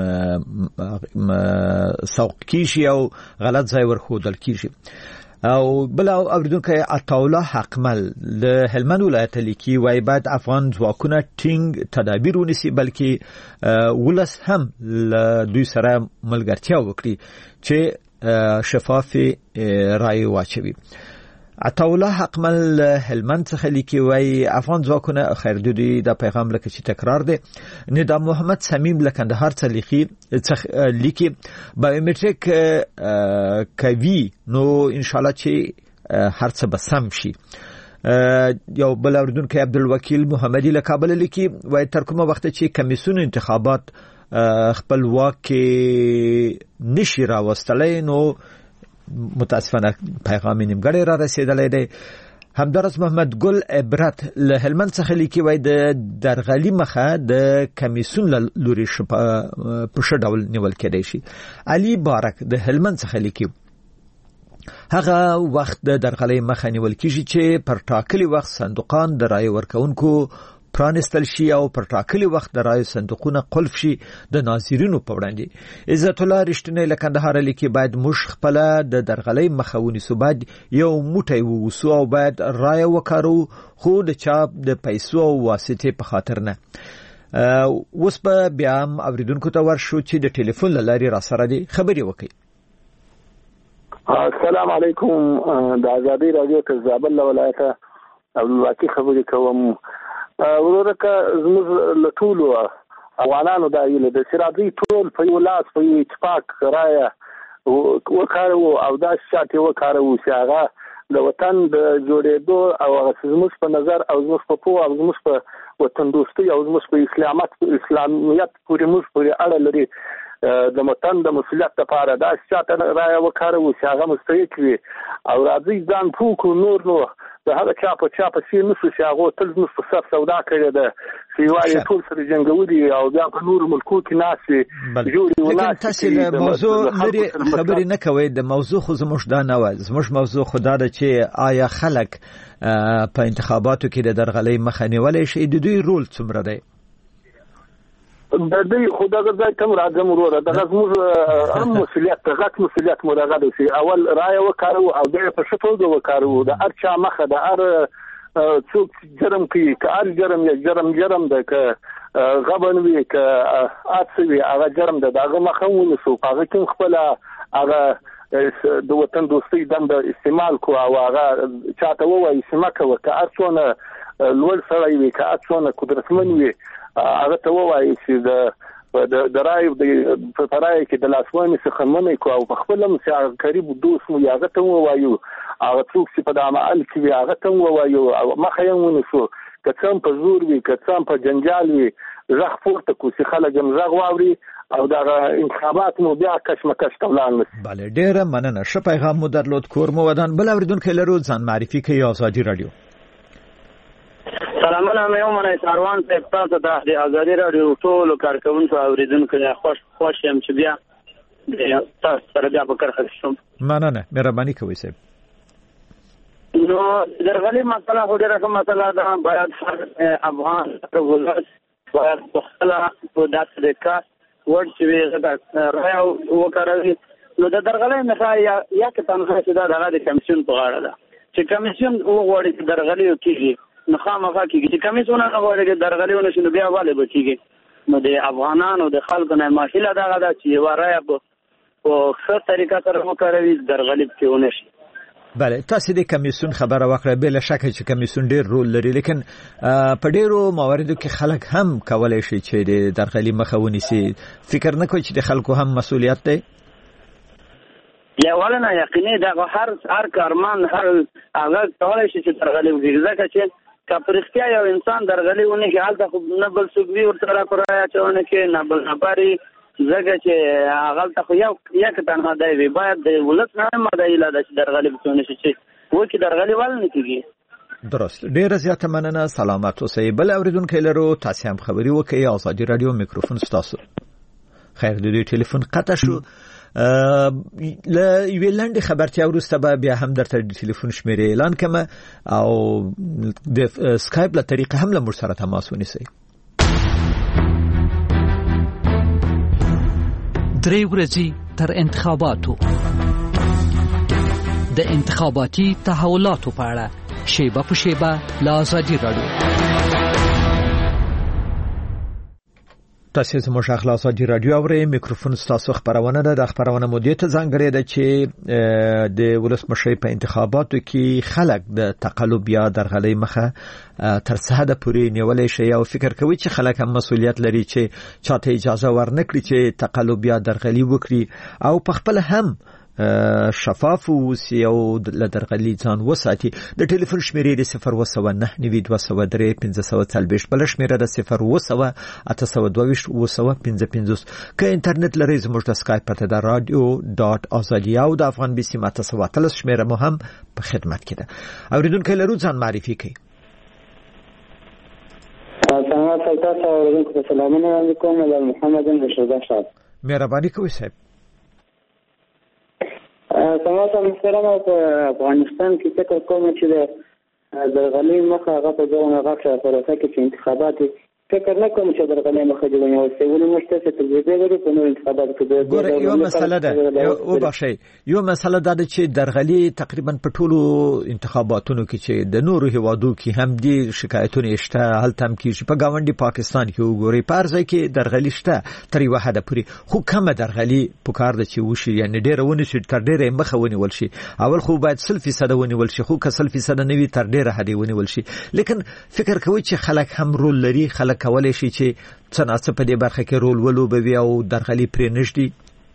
سوق کیږي او غلط ځای ورښودل کیږي. او بل اوریدونکي عطاالله حقمل له هلمند ولایت لیکي وایي باید افغان ځواکونه ټینګ تدابیر ونیسي بلکې ولس هم له دوی سره ملګرتیا وکړي چې شفاف رای واچوي. عطاالله حقمل هلمند څخه لیکي وایي افغان ځواکونه خیر دوی د پیغام لکه چې تکرار دی. نظام محمد سمیم له کندهار څخه لیکي بایومټریک کوي نو ان شاء الله چې هر څه به سم شي. یو بل اوریدونکی عبدالوکیل محمدي له کابل لیکي وایي تر کومه وخت چې کمیسیون انتخابات خپل واک نشي راوستلای نو متاسفانه پیغام نیمګړی را رسیدلی دی. همدارس محمد ګل عبرت له هلمند څخه لیکي وایي د درغلي مخه د کمیسیون له لوري په ښه ډول نیول کېدی شي. علي بارک د هلمند څخه لیکي هغه وخت د درغلي مخه نیول کیږي چې پر ټاکلي وخت صندوقان د رای ورکونکو پرانستل شي او پر ټاکلي وخت د رای صندوقونه قلف شي د ناظرینو په وړاندې. عزت الله رښتینی له کندهار لیکي باید موږ خپل د درغلي مخه ونیسو، باید یو موټی ووسو او باید رای وکړو خو د چاپ د پیسو او واسطې په خاطر نه. اوس په بیا هم اوریدونکو ته ورشو چې د ټلیفون له لارې را سره دي خبرې وکړي. السلام علیکم. د آزادي رادیو ته زابل ولایت عبدالواقي خبرې کوم. ورورکه زموږ له ټولو افغانانو دا ویل د سراجي ټول په یو لاس په یو اتفاق رایه وکړو او دا شاته وکړو چې هغه د وطن د جوړېدو او زموږ په نظر او زموږ په پوه او زموږ په وطن دوستي او زموږ په اسلامت اسلامیت پورې موږ پورې اړه لري. د وطن د مسؤلیت لپاره دا شاته رایه وکړو چې هغه مستحق وي او راځي ځان پوکو نور نو د هغه چا په چا په سي نسو چې هغه تل نو په سر سودا کړی ده چې وايي ټول سره جنگولي او بیا په نور ملکو کې ناسي جوړي وناسي. تاسو له موضوع لري خبرې نه کوي. د موضوع خو زموږ دا نه وای، زموږ موضوع خدا ده چې آیا خلک په انتخاباتو کې د درغلي مخه نیولای شي، د دوی رول څومره دی؟ د دې خدای ځای کوم راځم وروره دغه زموږ هم مسؤلیت غټ مسؤلیت مو راغلی چې اول رای وکړو او بیا په شفاف وکړو د ارچا مخه د ار څوک جرم کوي که ار جرم یا جرم جرم ده که غبن وي که اڅوي هغه جرم ده دغه مخه ونیسو هغه کوم خپل هغه د وطن دوستۍ دنده استعمال کو او هغه چاته وایي سیمه کوي که ارڅونه لوړ سړی وي که ارڅونه قدرتمن وي هغه ته وایي چې د د درای د فرای کې د لاسواني څخه منې کو او په خپل هم قریب دوست مو هغه ته وایي هغه څوک چې په عمل کې وي هغه ته وایي او مخه یې ونیسو که څم په زور وي که څم په جنجال وي زغ پورته کو چې خلک هم زغ واوري او دا انتخابات مو بیا کشمکش ته ولاړ نشي. بله ډیره مننه. ښه پیغام مو درلود. کور مو ودان. بل اوریدونکي لرو ځان معرفي کوي ازادي رادیو. سلامونه مې ومنه ساروان صاحب تاسو ته د ازادي رادیو ټول کارکونکو اوریدونکو خوش خوش يم چې بیا تاسو سره بیا په کار شم. مننه. مهرباني کوئ صاحب. نو درغلي مسله خو ډیره کومه مسله ده. باید افغان ولس باید خپل په داسې طریقه ورته وي راو وکړي. نو د درغلي نه یا یا که تنها چې دا دغه د کمیسیون په غاړه ده چې کمیسیون وغواړي چې درغلي وکړي نو خامخا کېږي چې کمیسیون وغواړي چې درغلي ونه شي نو بیا والي به کېږي. نو د افغانانو د خلکو نه ماشله دغه ده چې یو رایه په ښه طریقه سره وکړي درغلي پکې ونه شي. بله تاسو د کمیسیون خبره وکړه. بل شک چې کمیسیون ډیر رول لري لیکن په ډیرو مواردو کې خلک هم کولای شي چې د درغلي مخه ونیسي. فکر نه کوئ چې د خلکو هم مسؤلیت دی؟ یا ولنه یقیني دا هر هر کارمان هر هغه کولای شي چې درغلي وکړي ځکه چې که پرختیا یو انسان درغلي ونه کې حالت خو نه بل څوک وی ورته راځي چې کې نه بل نبري زګه چې هغه ته خو یو یک تنها دی وی باید د ولس نه مدایله د درغلي بتونه شي چې و کې درغلي ول نه کیږي. درست. ډیره زیاته مننه. سلامات اوسئ. بل اوریدونکو لرو تاسو هم خبري وکړئ. ازادي رادیو میکروفون ستاسو. خیر د دې ټلیفون قطع شو. ل یوې لاندې خبرتیا وروسته به بیا هم درته د ټلیفون شمیرې اعلان کوم او د سکایپ له طریقې هم له موږ سره تماس ونیسئ. درې ورځې تر انتخاباتو د انتخاباتي تحولاتو په اړه شیبه په شیبه له ازادي رادیو. تاسو زموږ اخلاص ازادي رادیو اورئ. میکروفون ستاسو خبرونه ده. د خبرونه مودې ته ځانګړې ده چې د ولسمشر په انتخاباتو کې خلک د تقلب یا درغلي مخه تر څه حد پورې نیولای شي او فکر کوي چې خلک هم مسؤلیت لري چې چاته اجازه ورنکړي چې تقلب یا درغلي وکړي او په خپل هم شفاف اوسي او له درغلي ځان وساتي. د ټلیفون شمیرې د صفر اوه سوه نهه نوي دوه سوه درې پنځه سوه څلوېښت. بل شمیره د صفر اوه سوه اته سوه دوه ویشت اوه سوه پنځه پنځوس. که انټرنیټ لرئ زموږ د سکایپ پته د رادیو ډاټ ازادي او د افغان بي سي اته سوه اتلس شمیره مو هم په خدمت کې ده. اوریدونکو لرو ځان معرفي کړئ. السلام علیکم. السلام علیکم. محمد رشید شاه. مهرباني کوئ صاحب. سماته محترمه په افغانستان کې فکر کوم چې د درغلي مخه هغه په ځونه غاښه پروسه کې چې انتخابات فکر نه کوم چې درغلي مخه دی ونیول شي. ولې مشته چې تجربه لري په نور انتخاباتو کې ګوره یو مسله ده او بخښي یو مسله ده چې درغلي تقریبا په ټولو انتخاباتونو کې چې د نورو هیوادو کې هم دي شکایتونه شته. هلته هم کې په گاونډي پاکستان کې وګوري پارځه کې درغلي شته تر یو حد پورې خو کم درغلي په کار ده چې وشي یعنی ډیره ونی شي تر ډیره مخه ونیول شي. اول خو باید سل فیصد ونیول شي خو که سل فیصد نه وي تر ډیره حد ونیول شي. لیکن فکر کوي چې خلک هم رول لري. خلک کولای شي چې څنګه په دې برخه کې رول ولوبوي او درغلي پرې نشدي.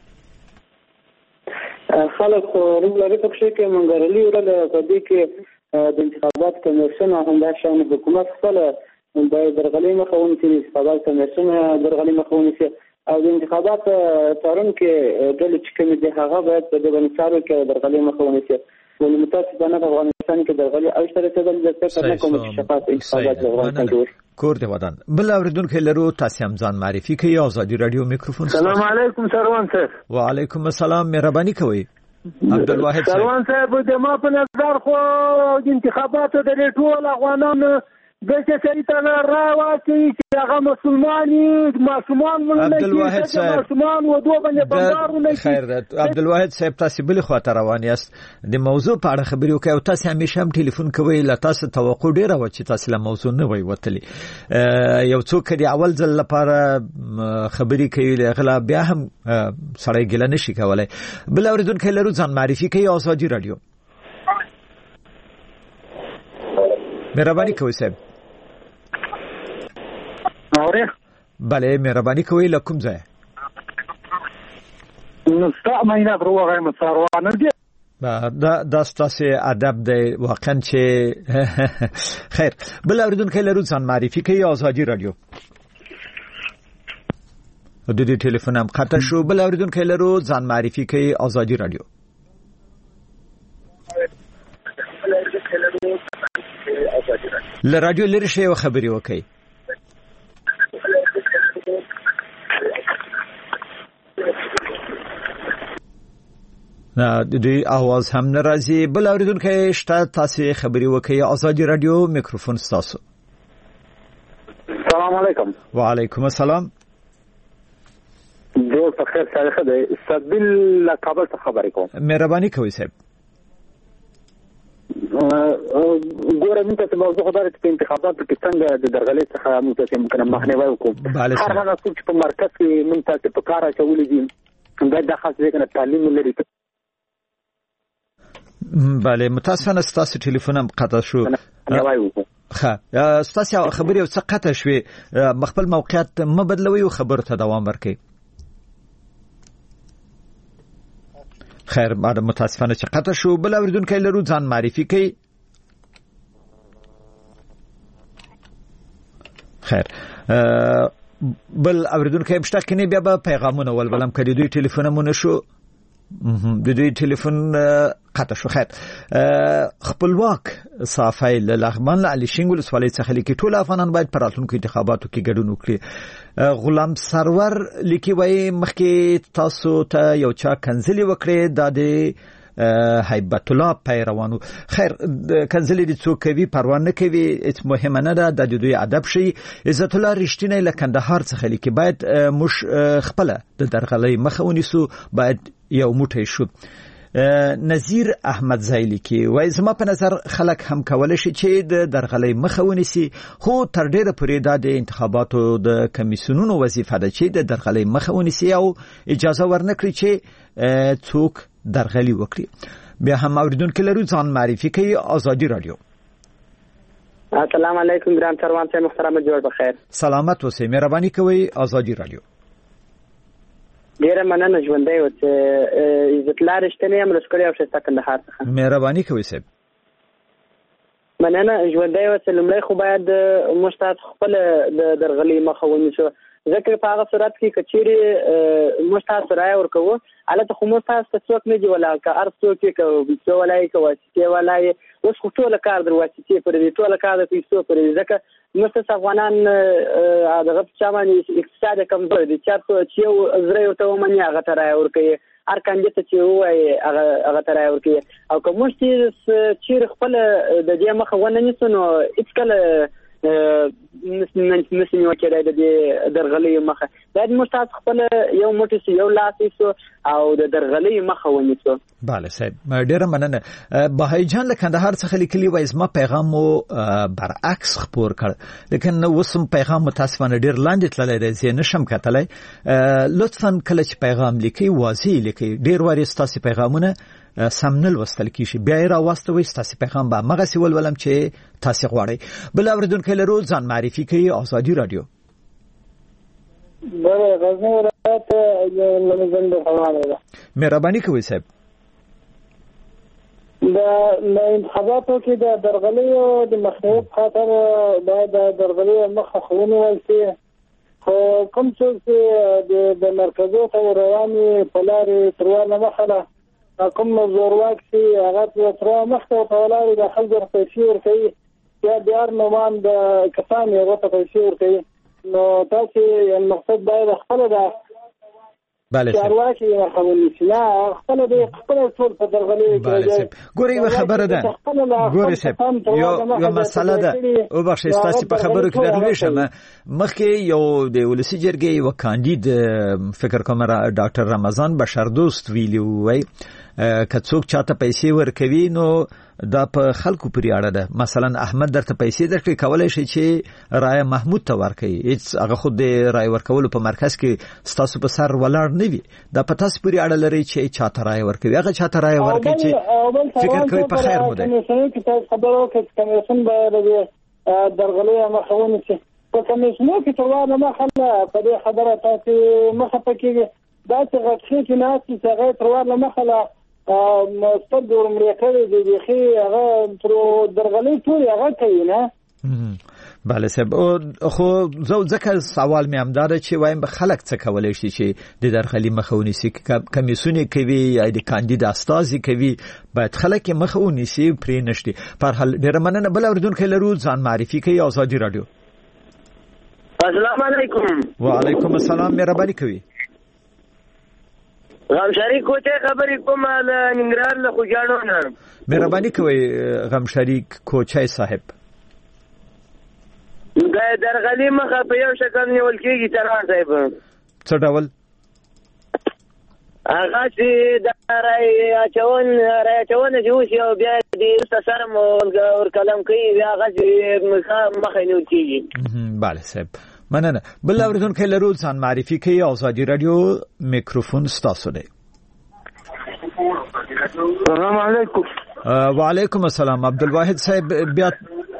خلک رول لري په شي کې منګرلي ورل په دې کې د انتخابات کمیسیون هم دا شان حکومت خپل د درغلي مخاون چې انتخابات کمیسیون درغلي مخاون شي او د انتخابات تارون کې د چې کوم دي هغه باید په دې باندې کارو کې درغلي مخاون شي. ولې متاسفانه په افغانستان کې درغلي او شته چې د څه نه کوم شفاف انتخابات غواړي. کور دی ودان. بل اوریدونکو لرو تاسو هم ځان معرفي کوي. ازادي رادیو میکروفون. سلام علیکم سروان صاحب. وعلیکم السلام. مهرباني کوئ. عبدالواحد سروان صاحب د ما په نظر خو د انتخاباتو د ټول افغانانو د چې ته راواتي چې هغه مسلمانې ماشومان ولنه عبدالواحد صاحب ماشومان و دوه باندې بمبارونه خیر ده عبدالواحد صاحب تاسو بل خوا ته روان یاست د موضوع په اړه خبرې وکړئ او تاسو همیشه هم ټلیفون کوئ لا تاسو توقع ډیره و چې تاسو له موضوع نه وي وتلی یو څوک دی اول ځل لپاره خبرې کوي غلا بیا هم سړی ګل نشي کولای بل اوریدونکو لرو ځان معرفي کوي آزادی رادیو مهرباني کوئ صاحب اوره بله مهرباني کوئ له کوم ځای نو ستا مینه برو هغه مساروانه دي دا دا ستاسو ادب دی واقعا چې خیر بل اوریدونکو لرو ځان معرفي کوي آزادی رادیو د دې ټلیفون هم قطع شو بل اوریدونکو لرو ځان معرفي کوي آزادی رادیو ل رادیو لري شی خبري وکي د دې आवाज هم ناراضي بل اوریدونکو شته تاسو خبري وکي آزادی رادیو میکروفون تاسو السلام علیکم وعلیکم السلام جو خیر تاریخ دی استقبال کابل څخه خبرې کوم مهرباني کوئ صاحب ګوره موږ ته موضوع خبره په انتخاباتو کې څنګه د درغلي څخه موږ ته ممکن مخنیوي وکړو هر هغه څوک چې په مرکز کې موږ ته په کار اچولې دي دا د خاص ځای کې تعلیم لري بله متاسفانه ستاسو ټلیفون هم قطع شو ښه ستاسو خبرې او څه قطع شوې مخبل موقعیت م بدلوي او خبر ته دوام ورکړي خیر بعد متاسفانه چې قطع شو بل اوریدونکو لرو ځان معرفي کوي خیر بل اوریدونکو مشته کني بیا به پیغامونه ولولم کړي دوی ټلیفونونه شو د دوی ټلیفون قطع شو خیر خپلواک صافی لغمان علي شینګول سوالې څخه لیکي ټول افغانان باید پر راتلونکو انتخاباتو کې ګډون وکړي غلام سرور لیکي وای مخکې تاسو ته یو چا کنځلي وکړي د هیبت الله پیروانو خیر کنځلي د څوک کوي پروا نه کوي هیڅ مهمه نه ده د دوی ادب شي عزت الله رښتینی له کندهار څخه لیکي باید مش خپل د درغلي مخه ونیسو باید یو موټی شو نذیر احمد زایلی کې وای زما په نظر خلک هم کولای شي چې د درغلي مخه ونیسي خو تر ډیره پورې د انتخاباتو د کمیسیونونو وظیفه ده چې د درغلي مخه ونیسي او اجازه ورنکړي چې څوک درغلي وکړي بیا هم اوریدونکو لرو ځان معرفي کوي آزادی رادیو السلام علیکم ګران کاروان صاحب محترم جوړ بخیر سلامت اوسئ مهرباني کوئ آزادی رادیو ډیره مننه ژوندۍ و چې عزت الله رښتینی هم لښکرې او ښایسته کندهار څخه مهرباني کوئ صاحب مننه ژوندۍ و چې لومړی خو باید موږ تاسو خپل د درغلي مخه ونیسو ځکه په هغه صورت کې که چیرې موږ تاسو رایه ورکوو هلته خو موږ تاسو ته څوک نه دي ولاړ که هر څوک یې که پیسو ولا یې که واسطې ولا یې اوس خو ټوله کار در واسطې پورې دی ټوله کار د پیسو پورې دی ځکه موږ تاسو افغانان دغه په چا باندې اقتصاد یې کمزوری دی چا چې یو زړه یې ورته ومني هغه ته رایه ورکوي هر کاندید ته چې ووایي هغه ته رایه ورکوي او که موږ چیرې خپله د دې مخه ونه نیسو نو هېڅکله نسي نیوکې د دې درغلي مخه باید موږ تاسو خپل یو موټی سو یو لاس سو او د درغلي مخه ونیسو bale صاحب ډیره مننه بهای جان له کندهار څخه لیکلی وای زما پیغام مو برعکس خبر کړ لیکن وسم پیغام متاسفانه ډیر لاندې تللی دی زه نشم کتلی لطفا کله چې پیغام لیکي واضح لیکي ډیر واري ستاسو پیغامونه سمنل وستل کیږي بیا را واستوي ستاسو پیغام به مغه سی ولولم چې تاسو غواړئ بل اوریدونکو لرو ځان معرفي کوي آزادی رادیو بله غزنی ولایت لمزند حواله مهرباني کوئ صاحب د انتخاباتو کې د درغلي او د مخنیوي خاطر باید د درغلي مخه ونیول شي خو کوم څه د مرکزي ته رواني په لارې تروانه مخله کوم زورواک سي هغه تر مخته په لارې د خلکو پیسې ورکوي یا د هر نومان د کسان یو ته پیسې ورکوي نو تاسو یو مقصد باید خپل ده چارواکي مخاوني نه خپل د خپل ټول په درغلي کې ګوري یو خبره ده ګوري سپ یو یو مسله ده او بخښه ستاسو په خبرو کې درويشم مخکې یو د ولسی جرګې یو کاندید فکر کوم ډاکټر رمضان بشردوست ویلی وای که څوک چاته پیسې ورکوي نو دا په خلکو پورې اړه ده. مثلا احمد درته پیسې درکړي کولای شي چې رای محمود ته ورکړي، هیڅ هغه خود د رای ورکولو په مرکز کې ستاسو په سر ولاړ نه وي. دا په تاسو پورې اړه لري چې چاته رای ورکوي، هغه چاته رای ورکړي چې فکر کوي په خیر مو ده. کمیسیون کې تاسو خبرو کې کمیسیون به درغلي مخاوني چې په کمیسیون کې تروانه مخاله په دې خبره تاسو مخه پکې دا چې غوښتي چې ناس چې هغه تروانه مخاله مستد امریکا دی دی خي هغه تر درغلي ټول هغه کوي نه. بله سب خو زو ځکه سوال مې همدار چې وایم به خلک څه کولای شي چې د درغلي مخاوني سي کمیسیون کوي یا د کاندید استازي کوي، باید خلک مخاوني سي پرې نشي. پر حال ډیر مننه. بل اوردونکو لرو ځان معرفي کوي آزادي رادیو. السلام علیکم. وعلیکم السلام. مهرباني کوي. غمشری کوچه خبرې کوم له ننګرهار له خوجانو نه. مهرباني کوي غمشری کوچه صاحب. دا درغلي مخه په یو شکل نیول کېږي تران صاحب. څه ډول؟ هغه چې د رای اچون رای اچون چې وشي او بیا د استسرم ور کلام کوي بیا هغه چې مخه نیول کېږي. بله صاحب مننه. بل اوریدونکو لرو ځان معرفي کوي آزادي رادیو میکروفون ستاسو دی. السلام علیکم. وعلیکم السلام. عبدالواحد صاحب بیا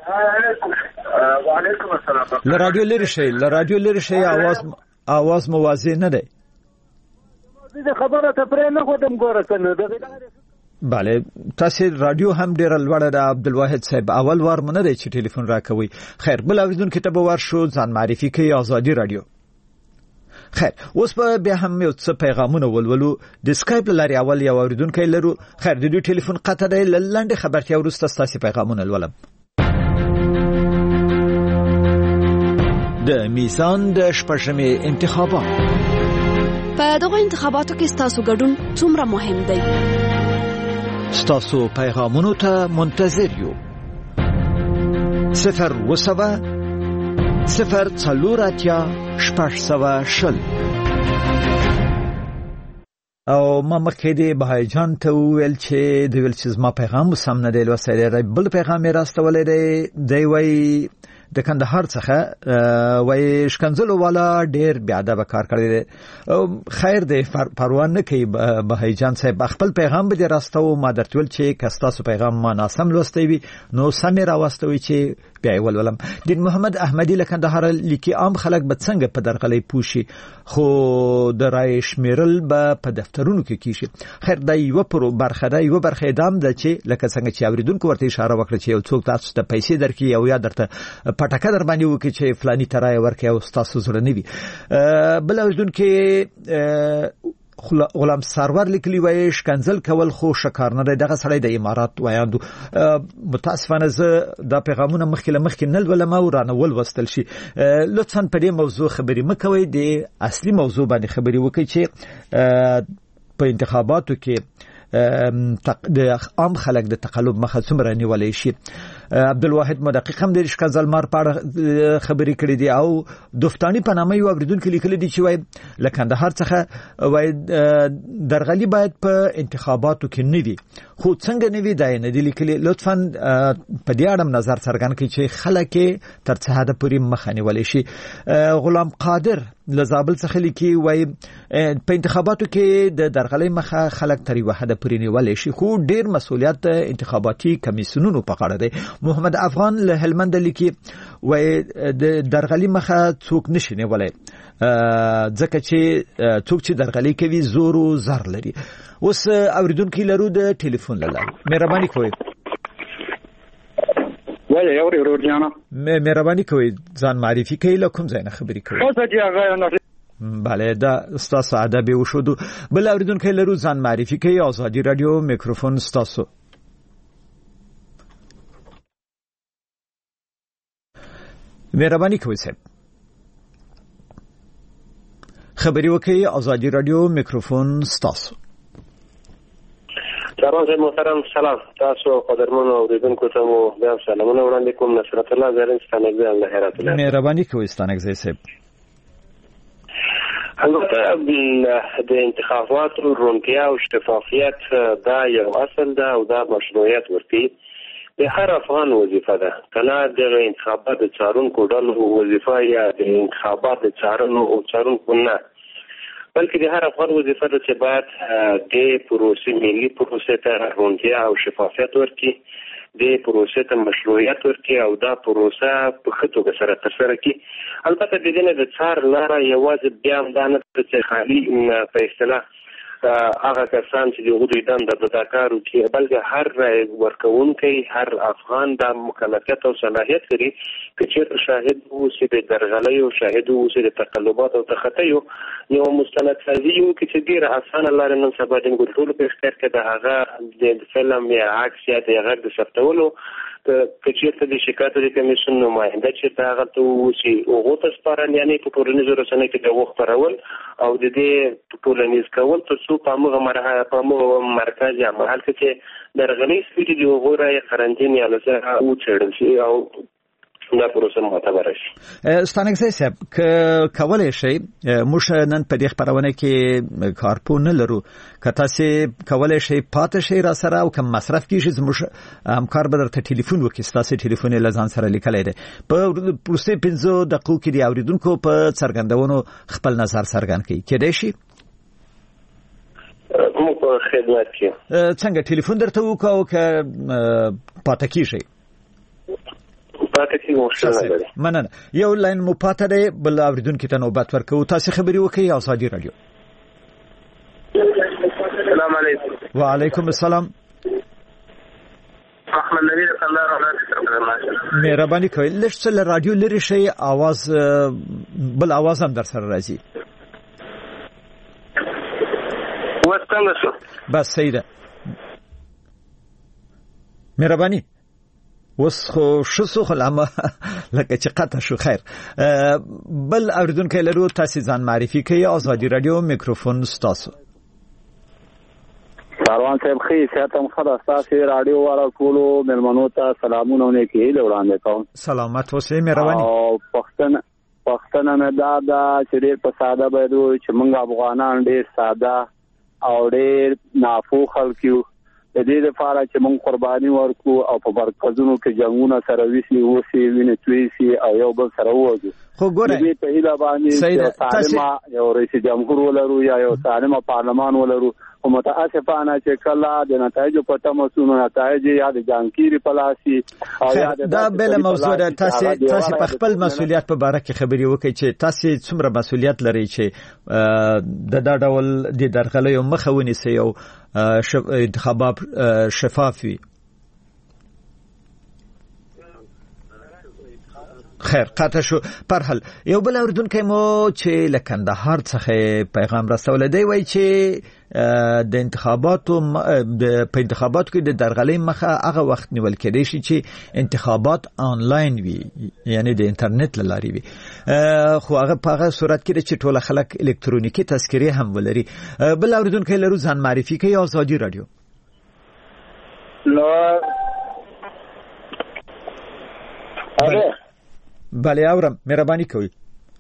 وعلیکم السلام. ل رادیو لری شي ل رادیو لری شي आवाज आवाज موازی نه دی. زه خبره ته پرې نه خودم ګوره کنه د بله تاسو رادیو هم ډیر لوړه ده عبدالواحد صاحب، اول وار مونږ نه چې ټلیفون راکوي. خیر بل اوریدونکو ته به ورشو ځان معرفي کوي آزادي رادیو. خیر اوس په بیا هم یو څه پیغامونه ولولو د اسکایپ لاري. اول یو اوریدونکو لرو. خیر د دوی ټلیفون قطع دی. لاندې خبرتیا ورسته تاسو پیغامونه ولولم. د میزان د شپږمې انتخابات. په دغه انتخاباتو کې ستاسو ګډون څومره مهم دی؟ ستاسو پیغامونو ته منتظر یو. صفر وسوه صفر څلوراتیا شپږ سوه شل. او ما مخکې د بهاي جان ته ویل چې د ویل چې زما پیغام سم نه دی لوستلی. بل پیغام یې راستولی دی. دی وایي د کندهار څخه وای شکنځلو والا ډیر بیا ادب کار کړی دی. خیر دی پروان نه کوي بهاي جان صاحب. خپل پیغام به راستو ما درته ول چې کستاسو پیغام ما ناسم لوستي وي نو سم راوستوي چې بیا ولولم. دین محمد احمدی له کندهار لیکي عام خلک به څنګه په درغلي پوشي خو د رای شمیرل به په دفترونو کې کیږي. خیر دا یو پر برخه ده یو برخه دام ده چې لکه څنګه چې اوریدونکو ورته اشاره وکړه چې یو څوک تاسو ته پیسې درکړي او یا درته پټکه در باندې وکړي چې فلاني ترای ورکړي او تاسو زړه نه وي. بل اوریدونکو غلام سرور لیکلی وای شکنځل کول خو شکار نه دی. دغه سړی د امارات وایاندو. متاسفانه زه دا پیغامونه مخکې مخکې نل ولما او رانه ول وستل شي. لطفا په دې موضوع خبرې مکوئ، د اصلي موضوع باندې خبرې وکړئ چې په انتخاباتو کې د عام خلک د تقلب مخه څومره نیولای شي. عبدالواحد مدقق هم د شکازل مار په خبرې کړې دي او دفتانی په نامه یو اوریدونکو لیکلي دي چې وای لکه کندهار څخه وای درغلي باید په انتخاباتو کې نه وي خو څنګه نه وي دا نه دي لیکلي. لطفا په دې اړه نظر څرګند کړئ چې خلک تر څه حد پورې مخه نیولای شي. غلام قادر لزابل څخه لیکي وای په انتخاباتو کې د درغلي مخه خلک تر یو حد پورې نیولای شي خو ډیر مسؤلیت انتخاباتي کمیسیونونو په غاړه دی. محمد افغان له هلمند لیکي وای د درغلي مخه څوک نشي نیولای ځکه چې څوک چې درغلي کوي زور او زر لري. اوس اوریدونکو لرو د ټلیفون لاله. مهرباني کوئ. وای اوري ورور جانا مهرباني کوئ ځان معرفي کوئ له کوم ځای نه خبرې کوئ. اوس چې هغه بله دا ستاسو ادب وشودو. بل اوریدونکو لرو ځان معرفي کوئ آزادي رادیو میکروفون ستاسو. مهرباني کوئ صاحب. خبري وکي ازادي رادیو میکروفون ستاسو. سلام محترم، سلام تاسو قدرمن اوریدونکو ته مو بیا سلامونه وړاندې کوم. نصرت الله زرین ستانګزی الله هرات الله مهرباني کوئ ستانګزی صاحب. البته د انتخاباتو روڼتیا او شفافیت دا یو اصل ده او دا مشروعیت ورته د هر افغان وظیفه ده. کله د انتخابات څارونکو ډلو وظیفه یا د انتخابات څارنو او څارونکو نه، بلکې د هر افغان وظیفه ده چې باید د پروسې ملي پروسې ته روڼتیا او شفافیت ورکړي، د پروسې ته مشروعیت ورکړي او دا پروسه په ښه توګه سره ترسره کړي. البته د دې د څار لاره یوازې بیا هم دا نه ده چې خالي په اصطلاح هغه کسان چې د هغوی دنده د دا کار وکړي، بلکې هر رای ورکوونکی، هر افغان دا مکلفیت او صلاحیت لري که چېرته شاهد واوسي د درغلیو، شاهد واوسي د تقلباتو او تخطیو، یو مستندسازي وکړي چې ډېره اسانه لاره نن سبا د ټولو په اختیار کې د هغه د فلم یا عکس یا د غږ د ثبتولو که چېرته د شکایت د کمیسیون نماینده چېرته هغه ته واوسي هغو ته سپارل، یعنې په ټولنیزو رسنیو کې د هغو خپرول او د دې ټولنیز کول تر څو په همغه مرحله په همغه مرکز یا محل کې چې درغلۍ سوي دي د هغو رایې قرنطین یا له ځایه وڅېړل شي او دا پروسه معتبره شي. ستانګزی صاحب که کولی شئ موږ نن په دې خپرونه کې کارپو نه لرو، که تاسې کولی شئ پاتې شئ را سره او که مصرف کېږي زموږ همکار به درته ټلیفون وکړي، ستاسې ټلیفون یې له ځان سره لیکلی دی. په وروستیو پنځو دقیقو کې د اورېدونکو په څرګندونو خپل نظر څرګند کړي. کېدای شي موږ په خدمت کې څنګه ټلیفون درته وکړو او که پاتې کېږئ مننه. یو لاین مو پاتې دی، بل اوریدونکو ته نوبت ورکوو. تاسو خبري وکړئ ازادي رادیو. السلام علیکم. وعلیکم السلام. احمد نبی الله رحمت مهرباني کوئ لږ څه له رادیو لرې شئ، आवाज بل आवाज هم در سره راځي. اوس څنګه شو؟ بس صحیح ده. مهرباني وس خو شسو خلامه لکه چې قطع شو. خیر بل اوریدونکو لرو، تاسو ځان معرفي کړئ. ازادي رادیو میکروفون ستاسو. ساروان صاحب خې ساتم خدا تاسو رادیو والا ټولو ملمنو ته سلامونه نه کېږي وړاندې کوم. سلامت اوسئ مهرباني. او پښتنه پښتنه نه دا دا چې ډېر په ساده باندې چې موږ افغانان ډېر ساده او ډېر نافو خلک یو، د دې لپاره چې موږ قرباني ورکو او په مرکزونو کې جنگونه سره وسی وسی وینې تویسي او یو بل سره وځو. خو ګوره دې په هیله باندې سالمه یو رئیس جمهور ولرو یا یو سالمه پارلمان ولرو، او متاسفانه چې کله د نتایجو په تمسونو نتایج یا د جانکيري پلاسي او یا دا بل موضوع ده. تاسو تاسو په خپل مسولیت په اړه کې خبري وکړئ چې تاسو څومره مسولیت لرئ چې د دا ډول د درغلیو مخه ونیسئ او انتخابات شفاف وي. خیر قطع شو. پر حال یو بل اوریدونکو مو چې له کندهار څخه پیغام رسول دی، وایي چې د انتخاباتو د په انتخاباتو کې د درغلۍ مخه هغه وخت نیول کېدای شي چې انتخابات آنلاین وي، یعنی د انټرنیټ له لارې وي، خو هغه په هغه صورت کې چې ټول خلک الکترونیکي تذکرې هم ولري. بل اوریدونکو لرو، ځان معرفي کوي. ازادي رادیو. نو بله بله اورم، مهرباني کوئ.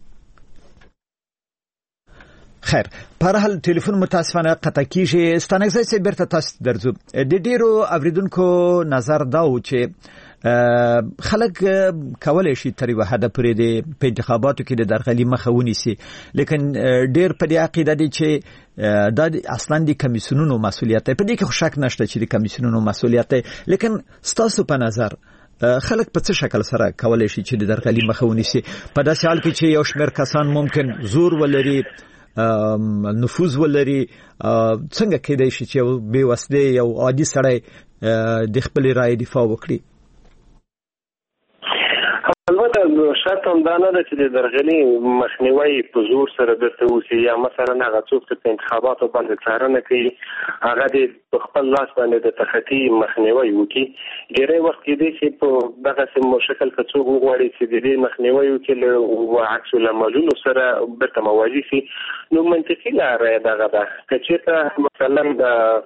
خیر پر حال ټلیفون متاسفانه قطع کیږي. ستانګزی چې بیرته تاسو درځو. د ډیرو اوریدونکو نظر دا و چې خلک کولای شي تر یو حد پورې د انتخاباتو کې د درغلي مخه ونیسي، لیکن ډیر په دې عقیده دي چې دا اصلا د کمیسیونونو مسولیت دی. په دې کې خو شک نشته چې د کمیسیونونو مسولیت دی، لیکن ستاسو په نظر خلک په څه شکل سره کولای شي چې د درغلي مخه ونیسي په داسې حال کې چې یو شمېر کسان ممکن زور ولري، نفوذ ولري؟ څنګه کېدای شي چې یو بې وسلې یو عادي سړی د خپل رایې دفاع وکړي؟ البته شرط هم دا نه ده چې د درغلي مخنیوي په زور سره درته وشي، یا مثلا هغه څوک چې په انتخاباتو باندې څارنه کوي هغه د په خپل لاس باندې د تخطي مخنیوي وکړي. ډېری وخت کېدای شي په دغسې شکل که څوک وغواړي چې د دې مخنیوي وکړي له عکس العملونو سره بیرته موازي شي، نو منطقي لاره یې دغه ده. که چېرته مثلا د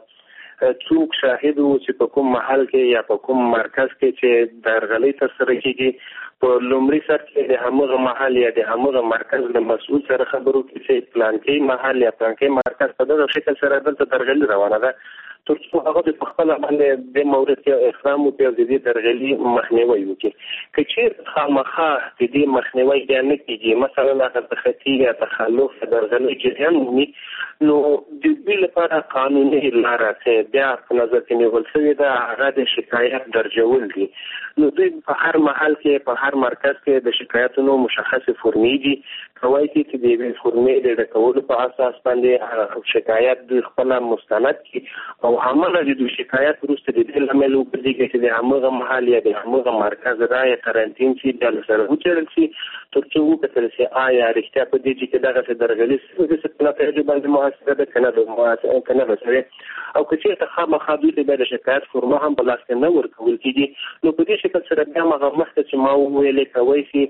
څوک شاهد و چې په کوم محل کې یا په کوم مرکز کې چې درغلي ترسره کېږي، په لومړي سر کې د همغه محل یا د همغه مرکز د مسؤل سره خبرو کې چې پلانکي محل یا پلانکي مرکز په دغه شکل سره دلته درغلي روانه ده، تر څو هغه د خپل باندې د مورد کې اقدام وکړي او د دې درغلي مخنیوي وکړي. که چېرته خامخا د دې مخنیوي بیا نه کېږي، مثلا هغه تخطي یا تخلف درغلي جریان مومي، نو د دې لپاره قانوني لاره چې بیا په نظر کې نیول شوې ده هغه د شکایت درجول دي. نو دوی په هر محل کې په هر مرکز کې د شکایتونو مشخصې فورمې دي، کوای شي چې د یوې فورمې د ډکولو په اساس باندې شکایت دوی خپله مستند کړي او همغه د دوی شکایت وروسته د دې لامل وګرځېږي چې د همغه محل یا د همغه مرکز رایې قرنطین شي، بیا له سره وڅېړل شي تر څو وکتل شي آیا رښتیا په دې کې دغسې درغلي سوې په نتایجو باندې محاسبه ده که نه ده سوې. او که چېرته خامخا دوی ته بیا د شکایت فورمه هم په لاس کې نه ورکول کېږي، نو په دې شکل سره بیا هغه مخکې چې ما وویلې کولی شي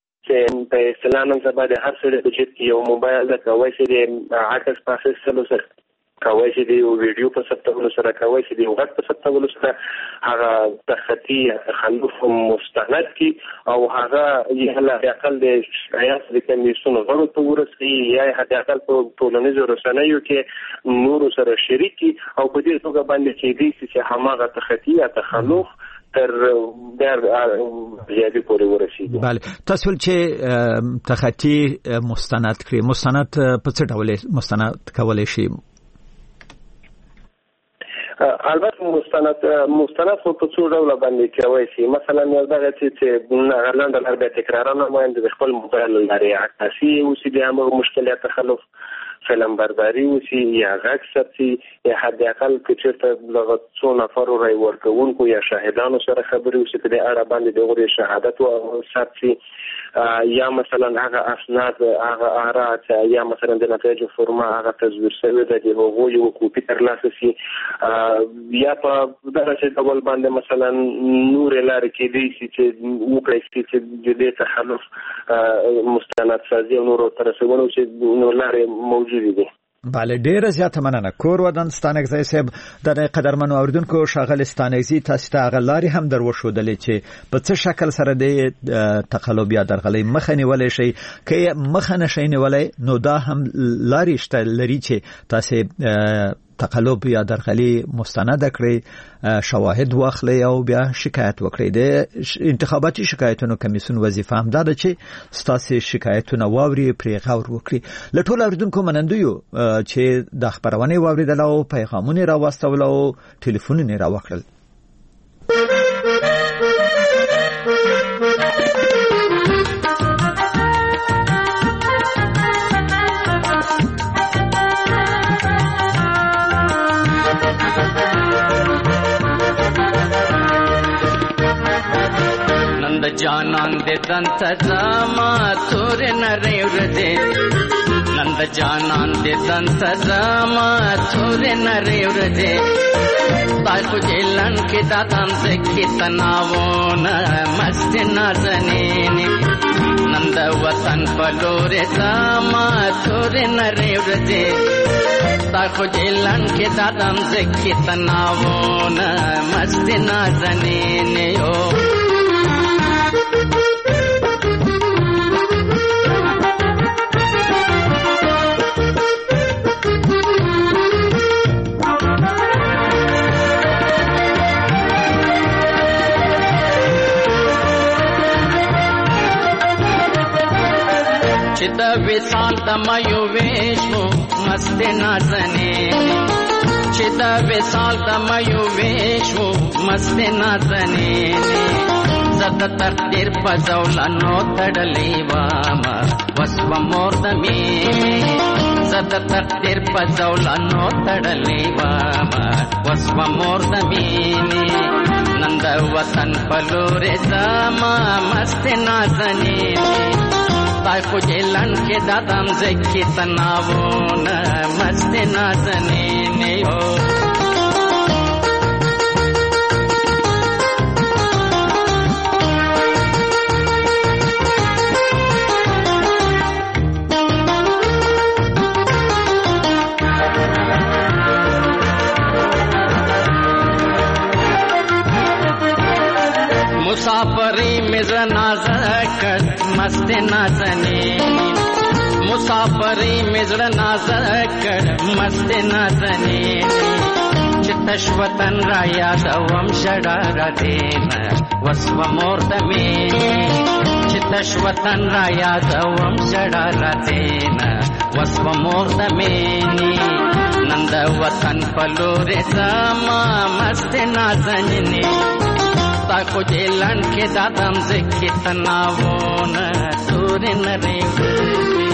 چې په اصطلاح نن سبا د هر سړي په جیب کې یو موبایل ده، کولی شي د عکس په اخیستلو سره، کولی شي د یو ویډیو په ثبتولو سره، کولی شي د یو غږ په ثبتولو سره هغه تخطي تخلف مستند کړي او هغه یې حد اقل د شکایت د کمیسیون غړو ته ورسوي یا یې حد اقل په ټولنیزو رسنیو کې نورو سره شریک کړي او په دې توګه باندې کېدای شي چې هماغه تخطي یا تخلف تر ډېر زیاتې پورې ورسېږي. بله، تاسو چې تخطي مستند کړئ، مستند په څه ډول مستند کولی شي؟ البته مستند مستند خو په څو ډوله باندې کولی شي. مثلا یو دغه چې هغه لنډه لار بیا تکرارا نه وایم، د خپل موبایل له لارې عکاسي اوسي د همغه مشکل یا تخلف، فلم برداري وشي یا غږ ثبتي، یا حد اقل که چېرته دغه څو نفرو رای ورکوونکو یا شاهدانو سره خبرې وشي په دې اړه باندې د هغوی شهادت ثبت شي، یا مثلا هغه اسناد هغه آرات یا مثلا د نتایجو فورمه هغه تزویر شوې ده د هغو یو کوپي ترلاسه شي، یا په دغسې ډول باندې مثلا نورې لارې کېدای شي چې وکړی شي چې د دې تخلف مستند سازي او نورو ته رسولو چې نور لارې موجود دي. بله، ډیره زیاته مننه. کور ودان ستانکزی صاحب، د قدرمنو اوریدونکو ښاغلی ستانکزی تاسو ته هغه لارې هم در وښودلې چې په څه شکل سره د تقلب یا درغلۍ مخه نیولی شي. که مخه نشئ نیولی نو دا هم لارې شته لري چې تاسو تقلب یا درغلي مستند کړئ، شواهد واخلئ او بیا شکایت وکړئ. د انتخاباتي شکایتونو کمیسیون وظیفه هم دا ده چې ستاسو شکایتونه واوري، پرې غور وکړي. له ټولو اوریدونکو منندویو چې د خبرونې واوریدل او پیغامونه راوستول او ټلیفونونه راوکړل. جانان دے دنت زما تور نری ورده، نند جانان دے دنت زما تور نری ورده، تاسو جلن کې داتان سکی تناوون مست نازنین، نند وطن پلور زما تور نری ورده، تاسو جلن کې داتان سکی تناوون مست نازنین یو. چې د وصال د مایو ویشو مست نازنین، چې د وصال د مایو ویشو مست نازنین، زد تقدیر په زولانو تړلې واما وسو مور د مینې، زد تقدیر په زولانو تړلې واما وسو مور د مینې، نن نند وطن پلور زما مست نازنی تا خو جلن کې دادم زکی تناوونه مست نازنی نیو مسافری مزر نازکر مست نازنی مسافری مزر نازکر مست نازنی چتش وطن را یادوم شڑا را دینا وسو مردمی چتش وطن را یادوم شڑا را دینا وسو مردمی نند وطن پلور زما مست نازنی تا کو جلن کې دادم زکه تناوونه تور نری